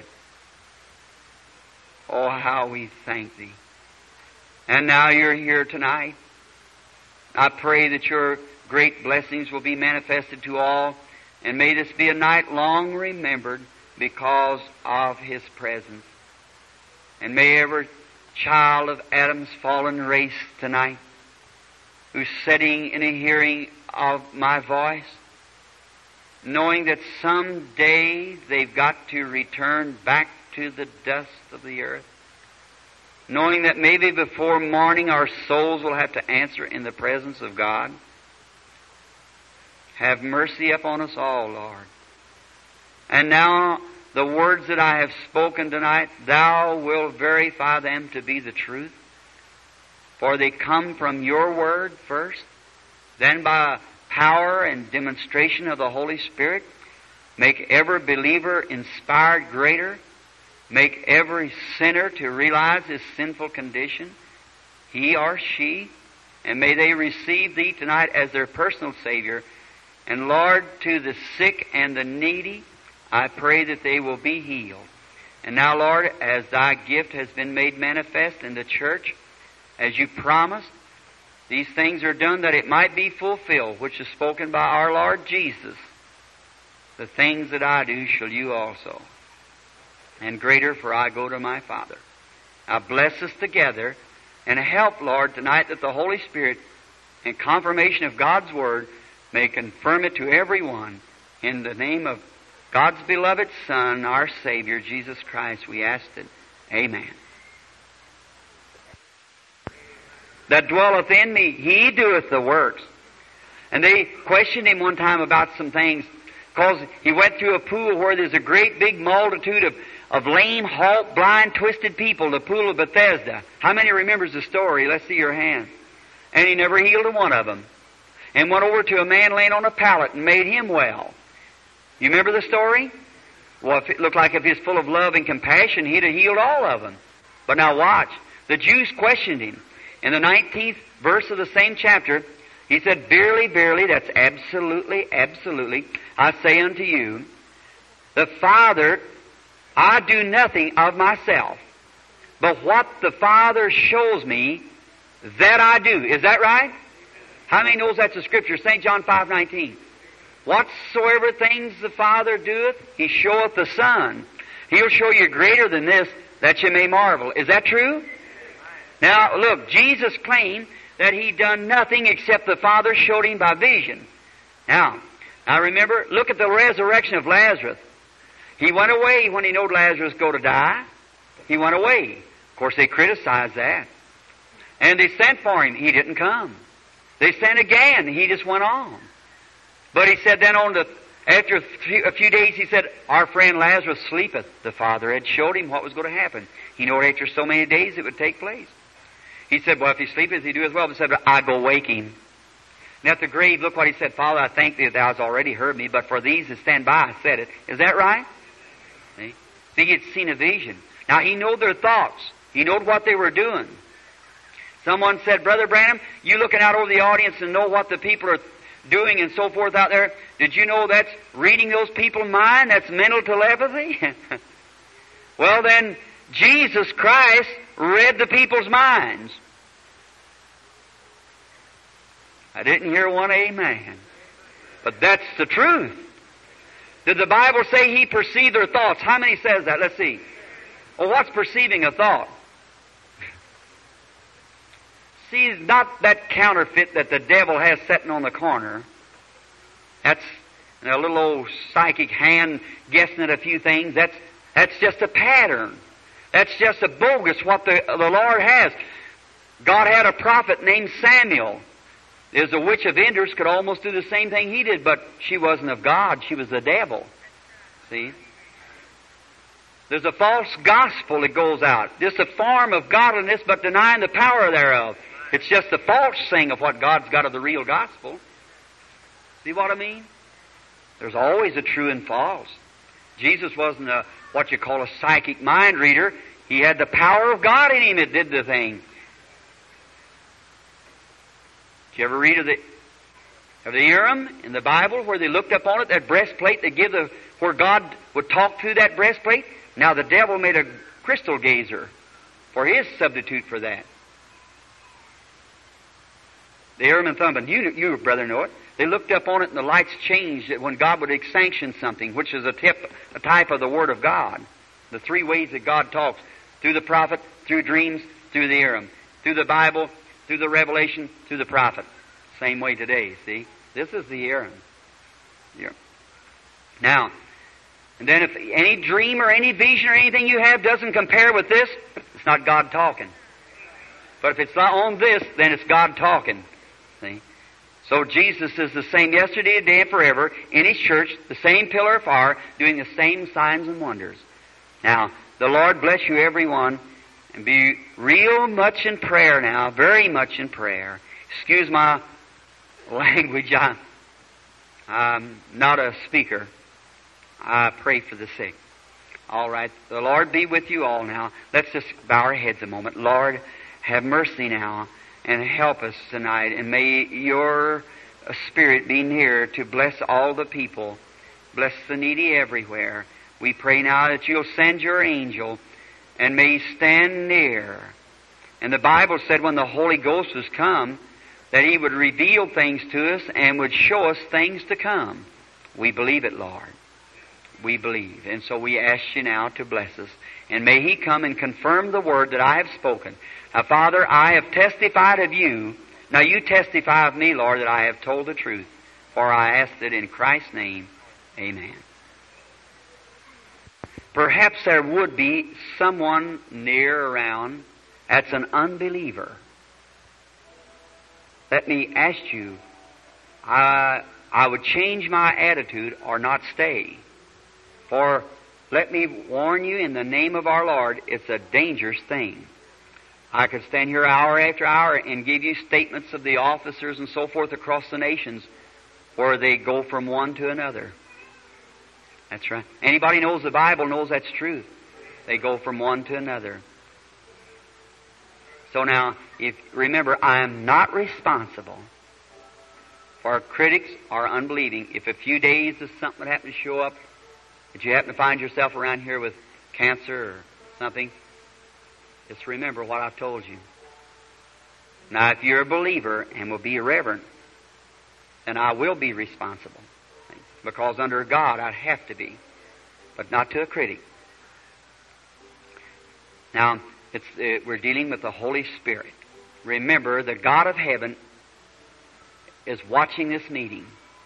Oh, how we thank Thee. And now You're here tonight. I pray that Your great blessings will be manifested to all, and may this be a night long remembered because of His presence. And may every child of Adam's fallen race tonight, who's sitting in a hearing of my voice, knowing that someday they've got to return back to the dust of the earth, knowing that maybe before morning our souls will have to answer in the presence of God. Have mercy upon us all, Lord. And now the words that I have spoken tonight, Thou wilt verify them to be the truth, for they come from Your Word first, then by power and demonstration of the Holy Spirit, make every believer inspired greater, make every sinner to realize his sinful condition, he or she, and may they receive Thee tonight as their personal Savior. And Lord, to the sick and the needy, I pray that they will be healed. And now, Lord, as Thy gift has been made manifest in the church, as You promised, these things are done that it might be fulfilled, which is spoken by our Lord Jesus. The things that I do shall you also, and greater, for I go to my Father. Now bless us together, and help, Lord, tonight that the Holy Spirit, in confirmation of God's Word, may confirm it to everyone. In the name of God's beloved Son, our Savior, Jesus Christ, we ask it. Amen. That dwelleth in me, He doeth the works. And they questioned Him one time about some things, because He went through a pool where there's a great big multitude of lame, halt, blind, twisted people, the pool of Bethesda. How many remembers the story? Let's see your hand. And He never healed one of them. And went over to a man laying on a pallet and made him well. You remember the story? Well, if it looked like if He was full of love and compassion, He'd have healed all of them. But now watch. The Jews questioned Him. In the 19th verse of the same chapter, He said, Verily, verily, that's absolutely, absolutely, I say unto you, the Father, I do nothing of myself, but what the Father shows me, that I do. Is that right? How many knows that's a scripture? St. John 5:19. Whatsoever things the Father doeth, He showeth the Son. He'll show you greater than this, that you may marvel. Is that true? Now, look, Jesus claimed that He done nothing except the Father showed Him by vision. Now remember, look at the resurrection of Lazarus. He went away when He knowed Lazarus go to die. He went away. Of course, they criticized that. And they sent for Him. He didn't come. They sent again. He just went on. But He said then after a few days, He said, Our friend Lazarus sleepeth. The Father had showed Him what was going to happen. He knew after so many days it would take place. He said, well, if he sleepeth, he do as well. But he said, I go wake him. And at the grave, look what he said, Father, I thank thee that thou hast already heard me, but for these that stand by, I said it. Is that right? See? He had seen a vision. Now, he knew their thoughts. He knew what they were doing. Someone said, Brother Branham, you looking out over the audience and know what the people are doing and so forth out there, did you know that's reading those people's mind? That's mental telepathy? Well, then, Jesus Christ read the people's minds. I didn't hear one amen. But that's the truth. Did the Bible say He perceived their thoughts? How many says that? Let's see. Well, what's perceiving a thought? See, it's not that counterfeit that the devil has sitting on the corner. That's a little old psychic hand guessing at a few things. That's just a pattern. That's just a bogus what the Lord has. God had a prophet named Samuel. There's a witch of Endor could almost do the same thing he did, but she wasn't of God. She was the devil. See? There's a false gospel that goes out. Just a form of godliness, but denying the power thereof. It's just a false thing of what God's got of the real gospel. See what I mean? There's always a true and false. Jesus wasn't what you call a psychic mind reader. He had the power of God in Him that did the thing. Did you ever read of the Urim in the Bible where they looked up on it, that breastplate, where God would talk through that breastplate? Now the devil made a crystal gazer for his substitute for that. The Urim and Thummim, you brother know it. They looked up on it and the lights changed when God would sanction something, which is a type of the Word of God. The three ways that God talks. Through the prophet, through dreams, through the Urim. Through the Bible, through the revelation, through the prophet. Same way today, see? This is the Urim. Now, and then if any dream or any vision or anything you have doesn't compare with this, it's not God talking. But if it's not on this, then it's God talking. See? So Jesus is the same yesterday, today, and forever in His church, the same pillar of fire, doing the same signs and wonders. Now, the Lord bless you everyone, and be real much in prayer now, very much in prayer. Excuse my language, I'm not a speaker. I pray for the sick. All right, the Lord be with you all now. Let's just bow our heads a moment. Lord, have mercy now and help us tonight, and may Your Spirit be near to bless all the people. Bless the needy everywhere. We pray now that You'll send Your angel and may He stand near. And the Bible said when the Holy Ghost was come, that He would reveal things to us and would show us things to come. We believe it, Lord. We believe. And so we ask You now to bless us. And may He come and confirm the word that I have spoken. Now, Father, I have testified of You. Now You testify of me, Lord, that I have told the truth. For I ask it in Christ's name. Amen. Perhaps there would be someone near around that's an unbeliever. Let me ask you, I would change my attitude or not stay. For let me warn you in the name of our Lord, it's a dangerous thing. I could stand here hour after hour and give you statements of the officers and so forth across the nations where they go from one to another. That's right. Anybody knows the Bible knows that's truth. They go from one to another. So now, remember, I am not responsible for critics or unbelieving. If a few days if something would happen to show up, that you happen to find yourself around here with cancer or something, just remember what I've told you. Now, if you're a believer and will be irreverent, then I will be responsible. Because under God, I'd have to be. But not to a critic. Now, we're dealing with the Holy Spirit. Remember, the God of heaven is watching this meeting.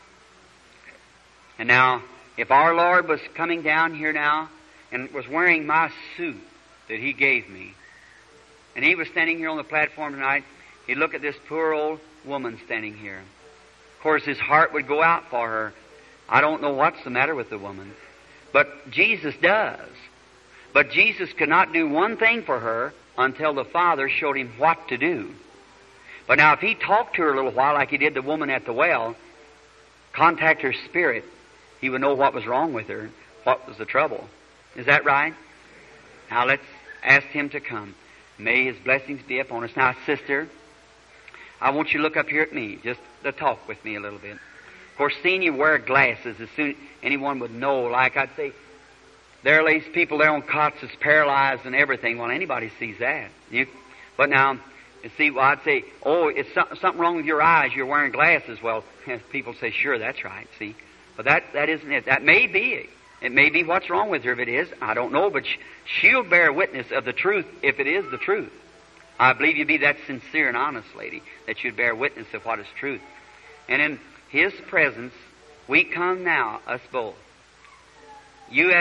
And now, if our Lord was coming down here now and was wearing my suit that He gave me, and He was standing here on the platform tonight, He'd look at this poor old woman standing here. Of course, His heart would go out for her. I don't know what's the matter with the woman, but Jesus does. But Jesus could not do one thing for her until the Father showed him what to do. But now if he talked to her a little while like he did the woman at the well, contact her spirit, he would know what was wrong with her, what was the trouble. Is that right? Now let's ask him to come. May his blessings be upon us. Now, sister, I want you to look up here at me, just to talk with me a little bit. Of course, seeing you wear glasses, as soon anyone would know, like I'd say, there lays people there on cots that's paralyzed and everything. Well, anybody sees that. But now, you see, well, I'd say, oh, it's something wrong with your eyes, you're wearing glasses. Well, people say, sure, that's right, see. But that isn't it. That may be it. It may be what's wrong with her. If it is, I don't know, but she'll bear witness of the truth if it is the truth. I believe you'd be that sincere and honest lady that you'd bear witness of what is truth. And in His presence, we come now, us both. You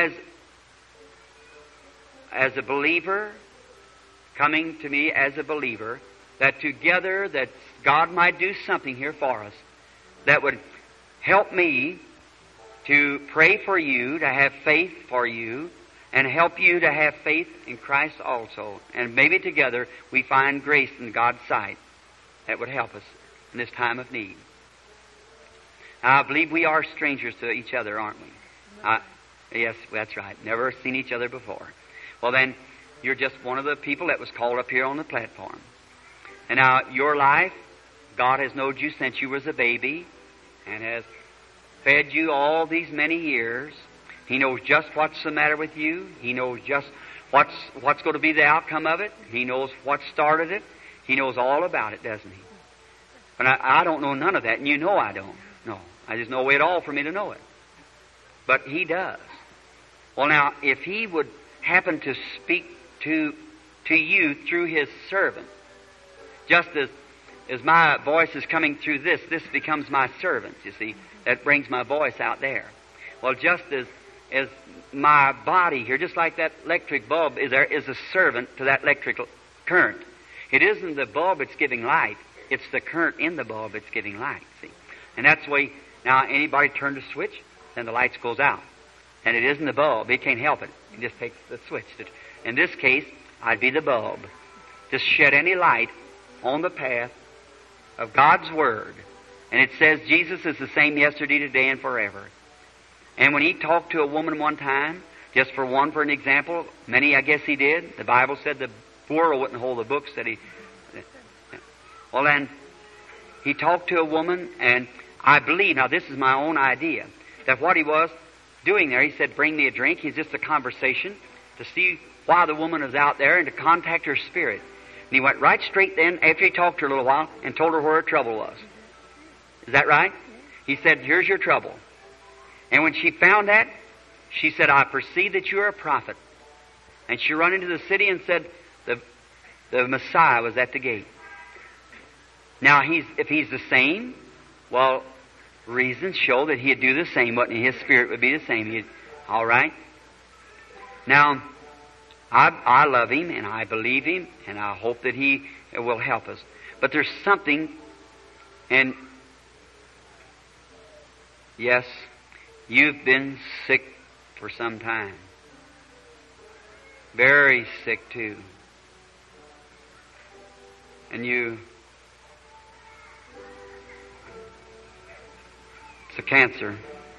as a believer, coming to me as a believer, that together that God might do something here for us that would help me to pray for you, to have faith for you, and help you to have faith in Christ also. And maybe together we find grace in God's sight that would help us in this time of need. Now, I believe we are strangers to each other, aren't we? Yes, that's right. Never seen each other before. Well then, you're just one of the people that was called up here on the platform. And now, your life, God has known you since you was a baby and has fed you all these many years. He knows just what's the matter with you. He knows just what's going to be the outcome of it. He knows what started it. He knows all about it, doesn't He? But I don't know none of that, and you know I don't. No, I just no way at all for me to know it. But He does. Well now, if He would happen to speak to you through His servant, just as my voice is coming through this becomes my servant, you see. That brings my voice out there. Well, just as my body here, just like that electric bulb is a servant to that electric current. It isn't the bulb that's giving light. It's the current in the bulb that's giving light, see. And that's the way, now anybody turn the switch, then the light goes out. And it isn't the bulb. It can't help it. It just takes the switch. In this case, I'd be the bulb. Just shed any light on the path of God's Word. And it says Jesus is the same yesterday, today, and forever. And when He talked to a woman one time, just for an example, many I guess He did. The Bible said the world wouldn't hold the books that He... Well then, He talked to a woman, and I believe, now this is my own idea, that what He was doing there, He said, bring me a drink. It's just a conversation to see why the woman is out there and to contact her spirit. And He went right straight then, after He talked to her a little while, and told her where her trouble was. Is that right? He said, here's your trouble. And when she found that, she said, I perceive that you are a prophet. And she ran into the city and said, the Messiah was at the gate. Now, if He's the same, well, reasons show that He'd do the same, wouldn't He? His spirit would be the same. All right? Now, I love Him, and I believe Him, and I hope that He will help us. But there's something, and yes, you've been sick for some time. Very sick, too. And it's a cancer.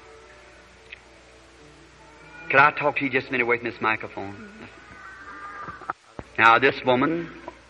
Could I talk to you just a minute away from this microphone? Now, this woman,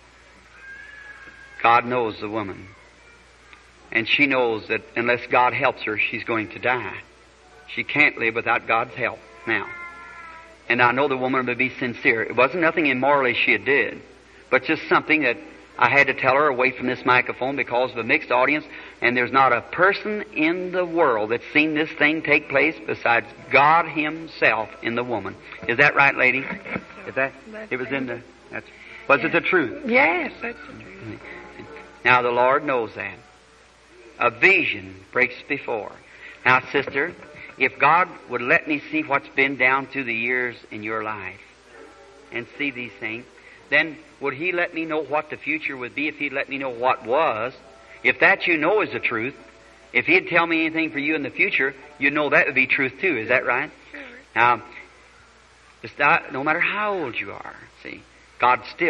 God knows the woman. And she knows that unless God helps her, she's going to die. She can't live without God's help now. And I know the woman would be sincere. It wasn't nothing immorally she did, but just something that I had to tell her away from this microphone because of a mixed audience, and there's not a person in the world that's seen this thing take place besides God Himself in the woman. Is that right, lady? Is that? It was in the... Was it the truth? Yes, that's the truth. Now the Lord knows that. A vision breaks before. Now, sister, if God would let me see what's been down through the years in your life and see these things, then would He let me know what the future would be if He'd let me know what was? If that you know is the truth, if He'd tell me anything for you in the future, you'd know that would be truth too. Is that right? Sure. Now, no matter how old you are, see, God still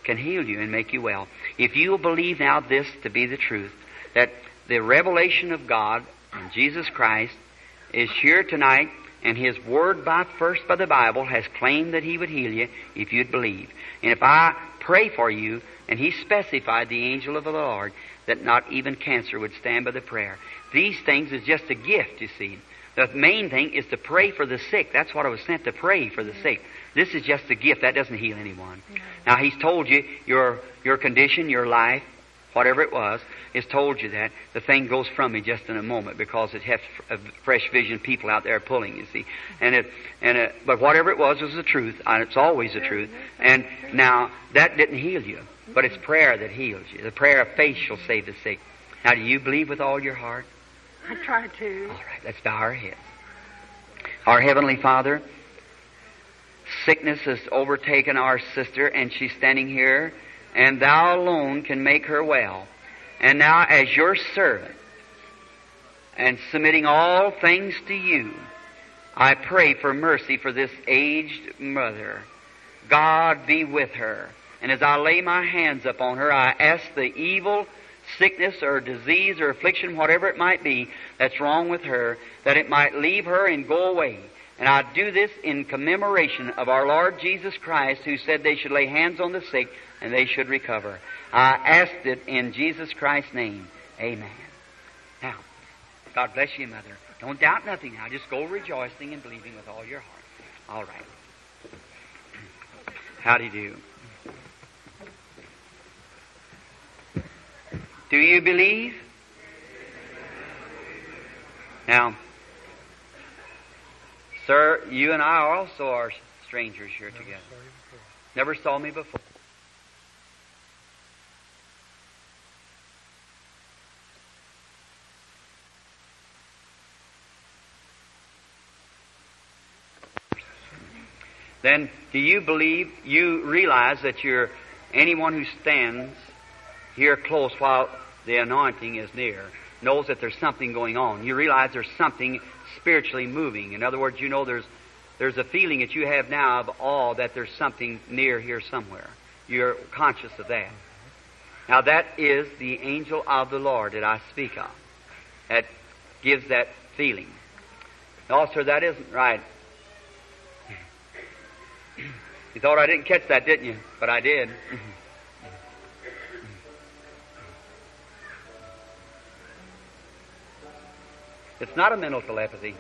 can heal you and make you well. If you will believe now this to be the truth, that the revelation of God in Jesus Christ is here tonight, and His Word first by the Bible has claimed that He would heal you if you'd believe. And if I pray for you, and He specified, the angel of the Lord, that not even cancer would stand by the prayer. These things is just a gift, you see. The main thing is to pray for the sick. That's what I was sent, to pray for the sick. This is just a gift. That doesn't heal anyone. No. Now, He's told you your condition, your life, whatever it was, has told you that. The thing goes from me just in a moment because it has a fresh vision, people out there pulling, you see. But whatever it was the truth. It's always the truth. And now, that didn't heal you, but it's prayer that heals you. The prayer of faith shall save the sick. Now, do you believe with all your heart? I try to. All right, let's bow our heads. Our Heavenly Father, sickness has overtaken our sister, and she's standing here, and Thou alone can make her well. And now, as your servant, and submitting all things to you, I pray for mercy for this aged mother. God be with her. And as I lay my hands upon her, I ask the evil sickness or disease or affliction, whatever it might be that's wrong with her, that it might leave her and go away. And I do this in commemoration of our Lord Jesus Christ, who said they should lay hands on the sick and they should recover. I asked it in Jesus Christ's name. Amen. Now, God bless you, Mother. Don't doubt nothing now. Just go rejoicing and believing with all your heart. All right. How do you do? Do you believe? Now, sir, you and I also are strangers here together. Never saw me before. Then, do you believe, you realize that anyone who stands here close while the anointing is near knows that there's something going on. You realize there's something spiritually moving. In other words, you know there's a feeling that you have now of awe that there's something near here somewhere. You're conscious of that. Now that is the angel of the Lord that I speak of. That gives that feeling. No, sir, that isn't right. You thought I didn't catch that, didn't you? But I did. It's not a mental telepathy.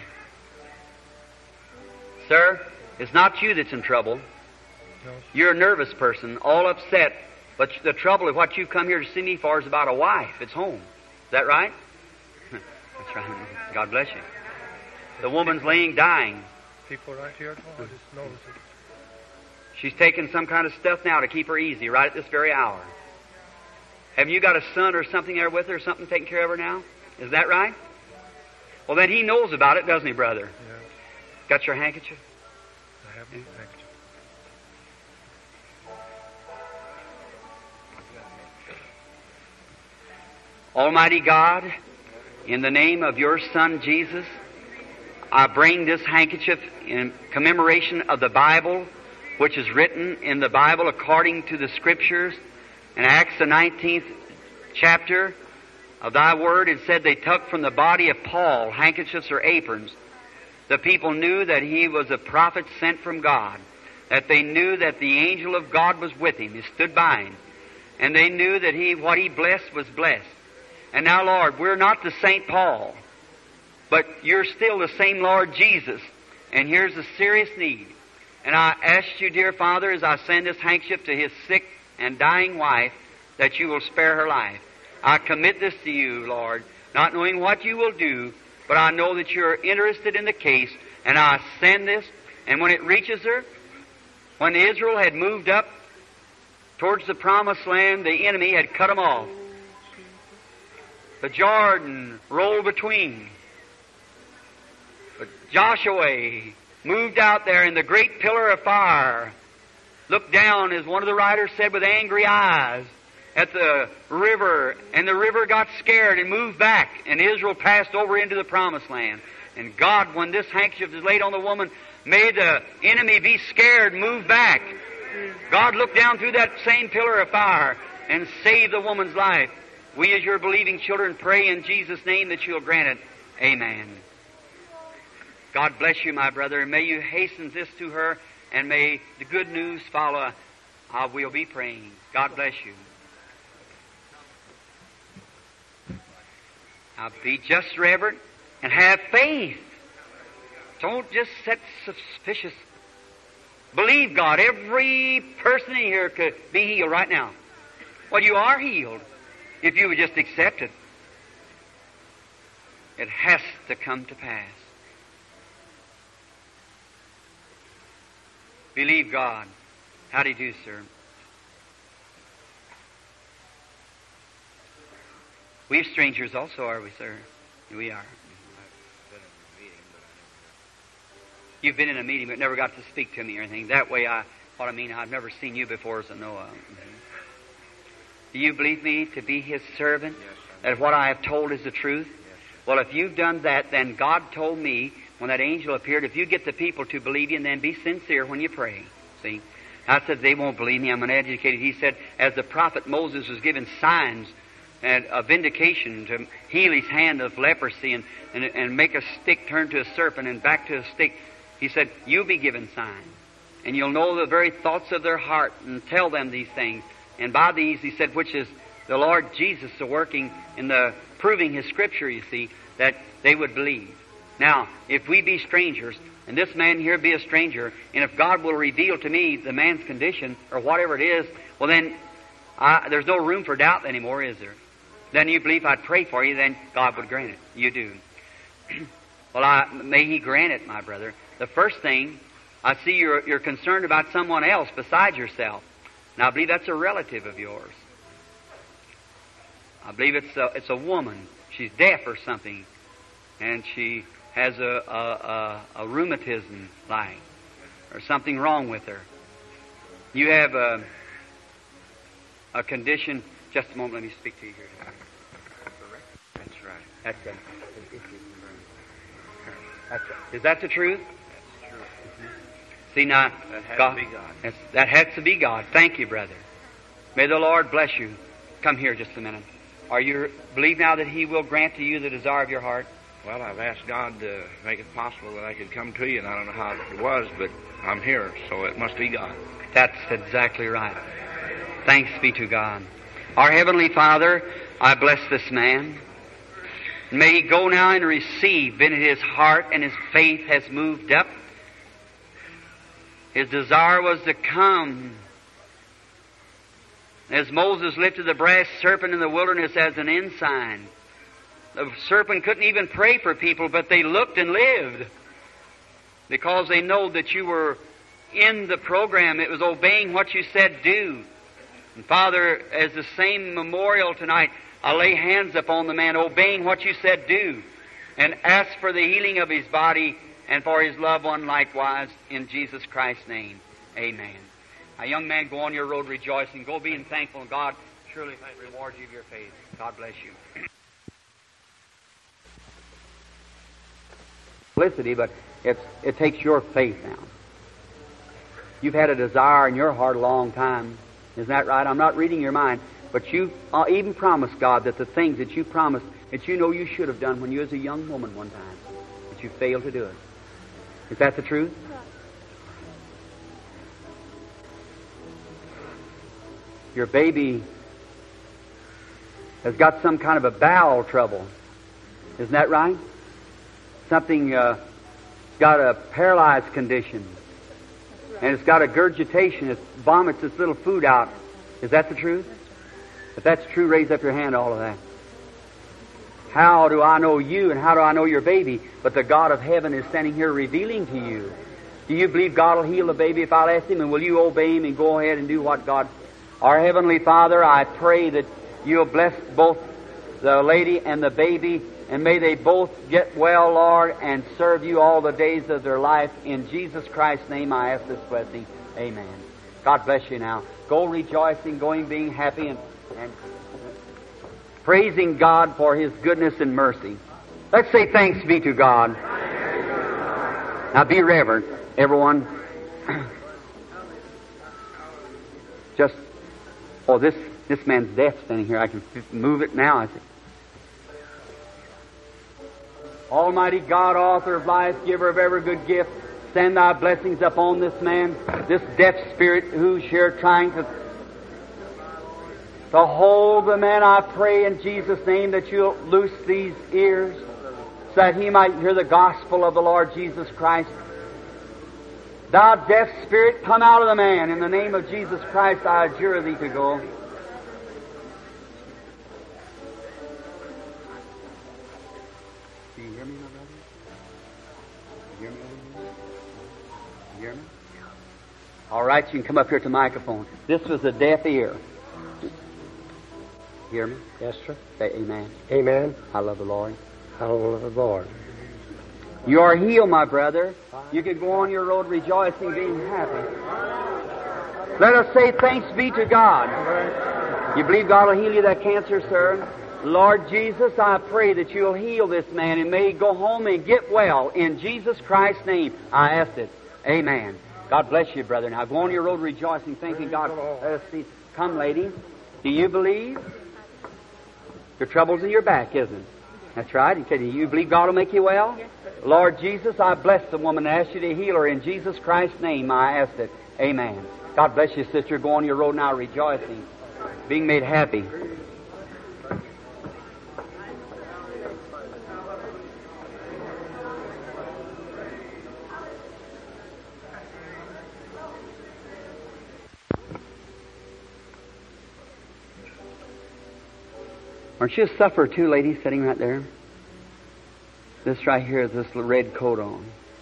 Sir, it's not you that's in trouble. No. You're a nervous person, all upset. But the trouble of what you've come here to see me for is about a wife. It's home. Is that right? That's right. God bless you. The woman's laying dying. People right here at home, I just noticed it. She's taking some kind of stuff now to keep her easy right at this very hour. Have you got a son or something there with her, something taking care of her now? Is that right? Well, then he knows about it, doesn't he, brother? Yeah. Got your handkerchief? I have my handkerchief. Almighty God, in the name of your Son, Jesus, I bring this handkerchief in commemoration of the Bible, which is written in the Bible according to the Scriptures. In Acts the 19th chapter of Thy Word, it said they took from the body of Paul handkerchiefs or aprons. The people knew that he was a prophet sent from God, that they knew that the angel of God was with him. He stood by him. And they knew that what he blessed was blessed. And now, Lord, we're not the St. Paul, but you're still the same Lord Jesus. And here's a serious need. And I ask you, dear Father, as I send this handkerchief to his sick and dying wife, that you will spare her life. I commit this to you, Lord, not knowing what you will do, but I know that you're interested in the case, and I send this, and when it reaches her, when Israel had moved up towards the promised land, the enemy had cut them off. The Jordan rolled between. But Joshua moved out there, and the great pillar of fire looked down, as one of the writers said, with angry eyes at the river, and the river got scared and moved back, and Israel passed over into the promised land. And God, when this handkerchief is laid on the woman, may the enemy be scared, move back, God looked down through that same pillar of fire and saved the woman's life. We as your believing children pray in Jesus' name that you'll grant it. Amen. God bless you, my brother, and may you hasten this to her, and may the good news follow. I will be praying. God bless you. Now be just reverent and have faith. Don't just sit suspicious. Believe God. Every person in here could be healed right now. Well, you are healed if you would just accept it. It has to come to pass. Believe God. How do you do, sir? We're strangers also, are we, sir? We are. You've been in a meeting but never got to speak to me or anything. That way, what I mean, I've never seen you before, so no. Do you believe me to be His servant? Yes, that what I have told is the truth? Yes. Well, if you've done that, then God told me when that angel appeared, if you get the people to believe you, and then be sincere when you pray. See? I said, they won't believe me. I'm uneducated. He said, as the prophet Moses was given signs and a vindication to heal his hand of leprosy and make a stick turn to a serpent and back to a stick, he said, you'll be given signs. And you'll know the very thoughts of their heart and tell them these things. And by these, he said, which is the Lord Jesus working in the proving His Scripture, you see, that they would believe. Now, if we be strangers, and this man here be a stranger, and if God will reveal to me the man's condition, or whatever it is, well then, there's no room for doubt anymore, is there? Then you believe I'd pray for you, then God would grant it. You do. Well, may He grant it, my brother. The first thing, I see you're concerned about someone else besides yourself. Now, I believe that's a relative of yours. I believe it's a woman. She's deaf or something, and she has a rheumatism like, or something wrong with her. You have a condition. Just a moment, let me speak to you here. That's right. That's right. That's right. Is that the truth? That's true. See now, That has God, to be God. that has to be God. Thank you, brother. May the Lord bless you. Come here just a minute. Are you believe now that He will grant to you the desire of your heart? Well, I've asked God to make it possible that I could come to you, and I don't know how it was, but I'm here, so it must be God. That's exactly right. Thanks be to God. Our Heavenly Father, I bless this man. May he go now and receive in his heart, and his faith has moved up. His desire was to come. As Moses lifted the brass serpent in the wilderness as an ensign, the serpent couldn't even pray for people, but they looked and lived because they know that you were in the program. It was obeying what you said do. And Father, as the same memorial tonight, I lay hands upon the man, obeying what you said do, and ask for the healing of his body and for his loved one likewise, in Jesus Christ's name. Amen. Now, young man, go on your road rejoicing. Go being thankful, and God surely might reward you of your faith. God bless you. Publicity, but it takes your faith now. You've had a desire in your heart a long time. Isn't that right? I'm not reading your mind, but you even promised God that the things that you promised that you know you should have done when you was a young woman one time, but you failed to do it. Is that the truth? Your baby has got some kind of a bowel trouble. Isn't that right? Something, got a paralyzed condition. And it's got a gurgitation. It vomits its little food out. Is that the truth? If that's true, raise up your hand, all of that. How do I know you and how do I know your baby? But the God of heaven is standing here revealing to you. Do you believe God will heal the baby if I'll ask Him? And will you obey Him and go ahead and do what God... Our Heavenly Father, I pray that You'll bless both the lady and the baby, and may they both get well, Lord, and serve You all the days of their life. In Jesus Christ's name I ask this blessing. Amen. God bless you now. Go rejoicing, going being happy, and praising God for His goodness and mercy. Let's say thanks be to God. Now be reverent, everyone. Just, oh, this man's deaf standing here. I can move it now, I see. Almighty God, author of life, giver of every good gift, send thy blessings upon this man, this deaf spirit who's here trying to hold the man. I pray in Jesus' name that you'll loose these ears so that he might hear the gospel of the Lord Jesus Christ. Thou deaf spirit, come out of the man. In the name of Jesus Christ, I adjure thee to go. Do you hear me, my brother? You hear me? You hear me? All right, you can come up here to the microphone. This was a deaf ear. Hear me? Yes, sir. Say amen. Amen. I love the Lord. I love the Lord. You are healed, my brother. You can go on your road rejoicing, being happy. Let us say thanks be to God. You believe God will heal you that cancer, sir? Lord Jesus, I pray that you'll heal this man and may he go home and get well. In Jesus Christ's name, I ask it. Amen. God bless you, brother. Now go on your road rejoicing, thanking God. Let us see. Come, lady. Do you believe? Your trouble's in your back, isn't it? That's right. He said, do you believe God will make you well? Yes, sir. Lord Jesus, I bless the woman and ask you to heal her. In Jesus Christ's name, I ask it. Amen. God bless you, sister. Go on your road now rejoicing, being made happy. Aren't you a sufferer too, lady, sitting right there? This right here is this red coat on.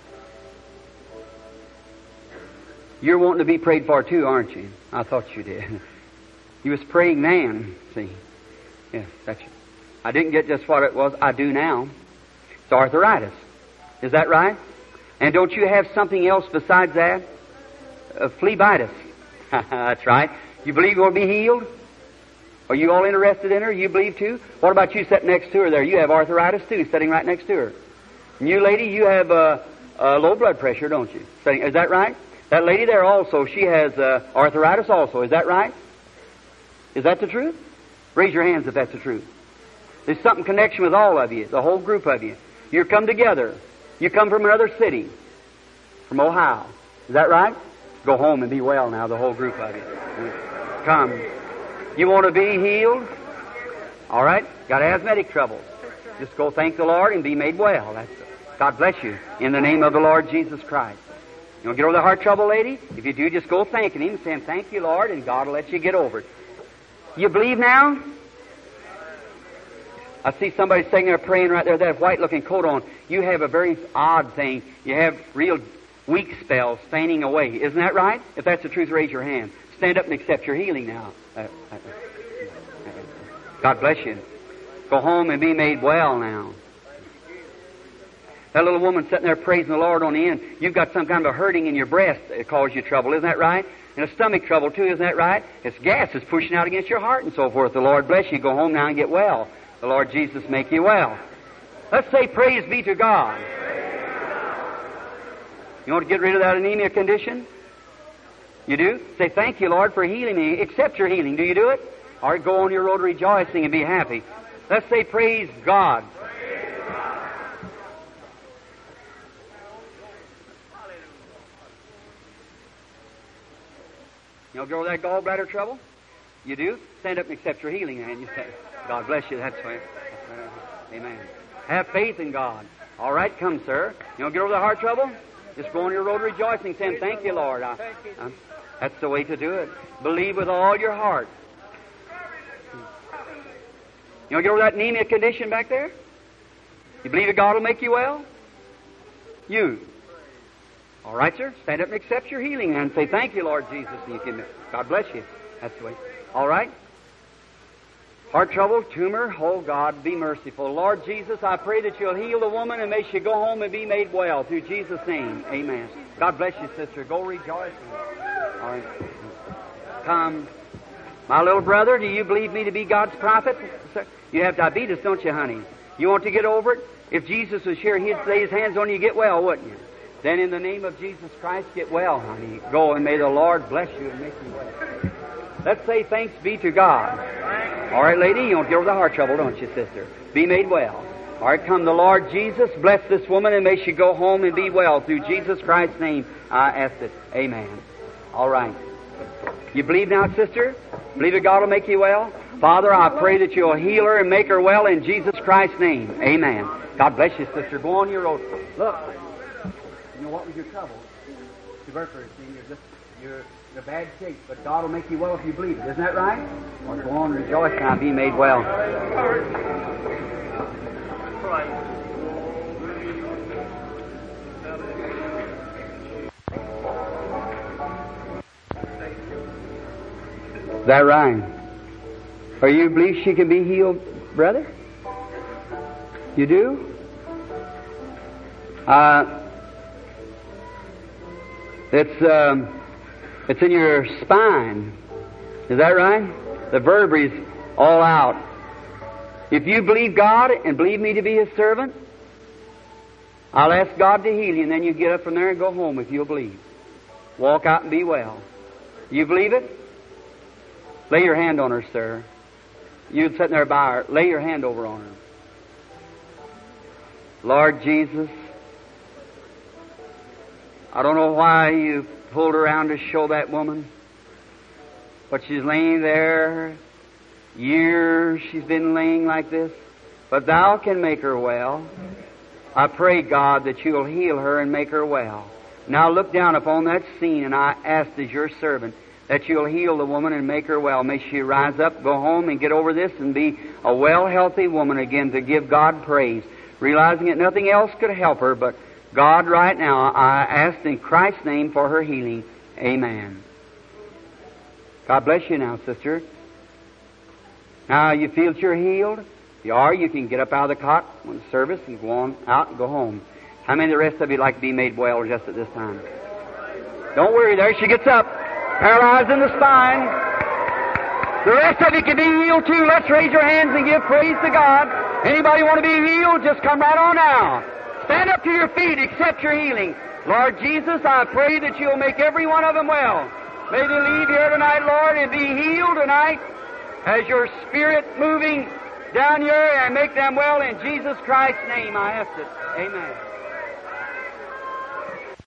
You're wanting to be prayed for too, aren't you? I thought you did. You was praying then, see. Yes, that's it. I didn't get just what it was. I do now. It's arthritis. Is that right? And don't you have something else besides that? Phlebitis. That's right. You believe you'll be healed? Are you all interested in her? You believe too? What about you sitting next to her there? You have arthritis too, sitting right next to her. And you lady, you have low blood pressure, don't you? Is that right? That lady there also, she has arthritis also. Is that right? Is that the truth? Raise your hands if that's the truth. There's something connection with all of you, the whole group of you. You come together. You come from another city, from Ohio. Is that right? Go home and be well now, the whole group of you. Come. You want to be healed? All right. Got asthmatic trouble. Just go thank the Lord and be made well. That's it. God bless you in the name of the Lord Jesus Christ. You want to get over the heart trouble, lady? If you do, just go thanking Him, saying, thank you, Lord, and God will let you get over it. You believe now? I see somebody sitting there praying right there, that white-looking coat on. You have a very odd thing. You have real weak spells fainting away. Isn't that right? If that's the truth, raise your hand. Stand up and accept your healing now. God bless you. Go home and be made well now. That little woman sitting there praising the Lord on the end, you've got some kind of a hurting in your breast that causes you trouble. Isn't that right? And a stomach trouble too. Isn't that right? It's gas is pushing out against your heart and so forth. The Lord bless you. Go home now and get well. The Lord Jesus make you well. Let's say praise be to God. You want to get rid of that anemia condition? You do? Say, thank you, Lord, for healing me. Accept your healing. Do you do it? All right, go on your road rejoicing and be happy. Let's say, praise God. Praise God. You know, go with that gallbladder trouble? You do? Stand up and accept your healing, and you say, God bless you. That's right. Amen. Have faith in God. All right, come, sir. You want to get over the heart trouble? Just go on your road rejoicing, saying, thank you, Lord. That's the way to do it. Believe with all your heart. You want to get over that anemia condition back there? You believe that God will make you well? You. All right, sir. Stand up and accept your healing and say, thank you, Lord Jesus. And you can, God bless you. That's the way. All right. Heart trouble, tumor, oh God, be merciful. Lord Jesus, I pray that you'll heal the woman and may she go home and be made well. Through Jesus' name, amen. God bless you, sister. Go rejoicing. All right. Come. My little brother, do you believe me to be God's prophet? You have diabetes, don't you, honey? You want to get over it? If Jesus was here, He'd lay His hands on you, get well, wouldn't you? Then in the name of Jesus Christ, get well, honey. Go and may the Lord bless you and make you well. Let's say thanks be to God. All right, lady, you don't get over the heart trouble, don't you, sister? Be made well. All right, come the Lord Jesus. Bless this woman and may she go home and be well. Through Jesus Christ's name, I ask it. Amen. All right. You believe now, sister? Believe that God will make you well? Father, I pray that you'll heal her and make her well in Jesus Christ's name. Amen. God bless you, sister. Go on your road. Look, you know what was your trouble? Tuberculosis. You're in a bad shape, but God will make you well if you believe it. Isn't that right? Well, go on, rejoice now, be made well. Is that right? Or you believe she can be healed, brother? You do? It's in your spine. Is that right? The vertebrae's all out. If you believe God and believe me to be His servant, I'll ask God to heal you, and then you get up from there and go home if you'll believe. Walk out and be well. You believe it? Lay your hand on her, sir. You'd sit there by her. Lay your hand over on her. Lord Jesus, I don't know why you pulled around to show that woman, but she's laying there. Years she's been laying like this, but Thou can make her well. I pray, God, that You'll heal her and make her well. Now look down upon that scene, and I ask as Your servant that You'll heal the woman and make her well. May she rise up, go home, and get over this and be a well, healthy woman again to give God praise, realizing that nothing else could help her but God. Right now, I ask in Christ's name for her healing. Amen. God bless you now, sister. Now, you feel that you're healed? If you are, you can get up out of the cot on service and go on out and go home. How many of the rest of you like to be made well just at this time? Don't worry, there she gets up. Paralyzed in the spine. The rest of you can be healed too. Let's raise your hands and give praise to God. Anybody want to be healed? Just come right on now. Stand up to your feet, accept your healing. Lord Jesus, I pray that You'll make every one of them well. May they leave here tonight, Lord, and be healed tonight as Your Spirit moving down here and make them well in Jesus Christ's name. I ask it. Amen.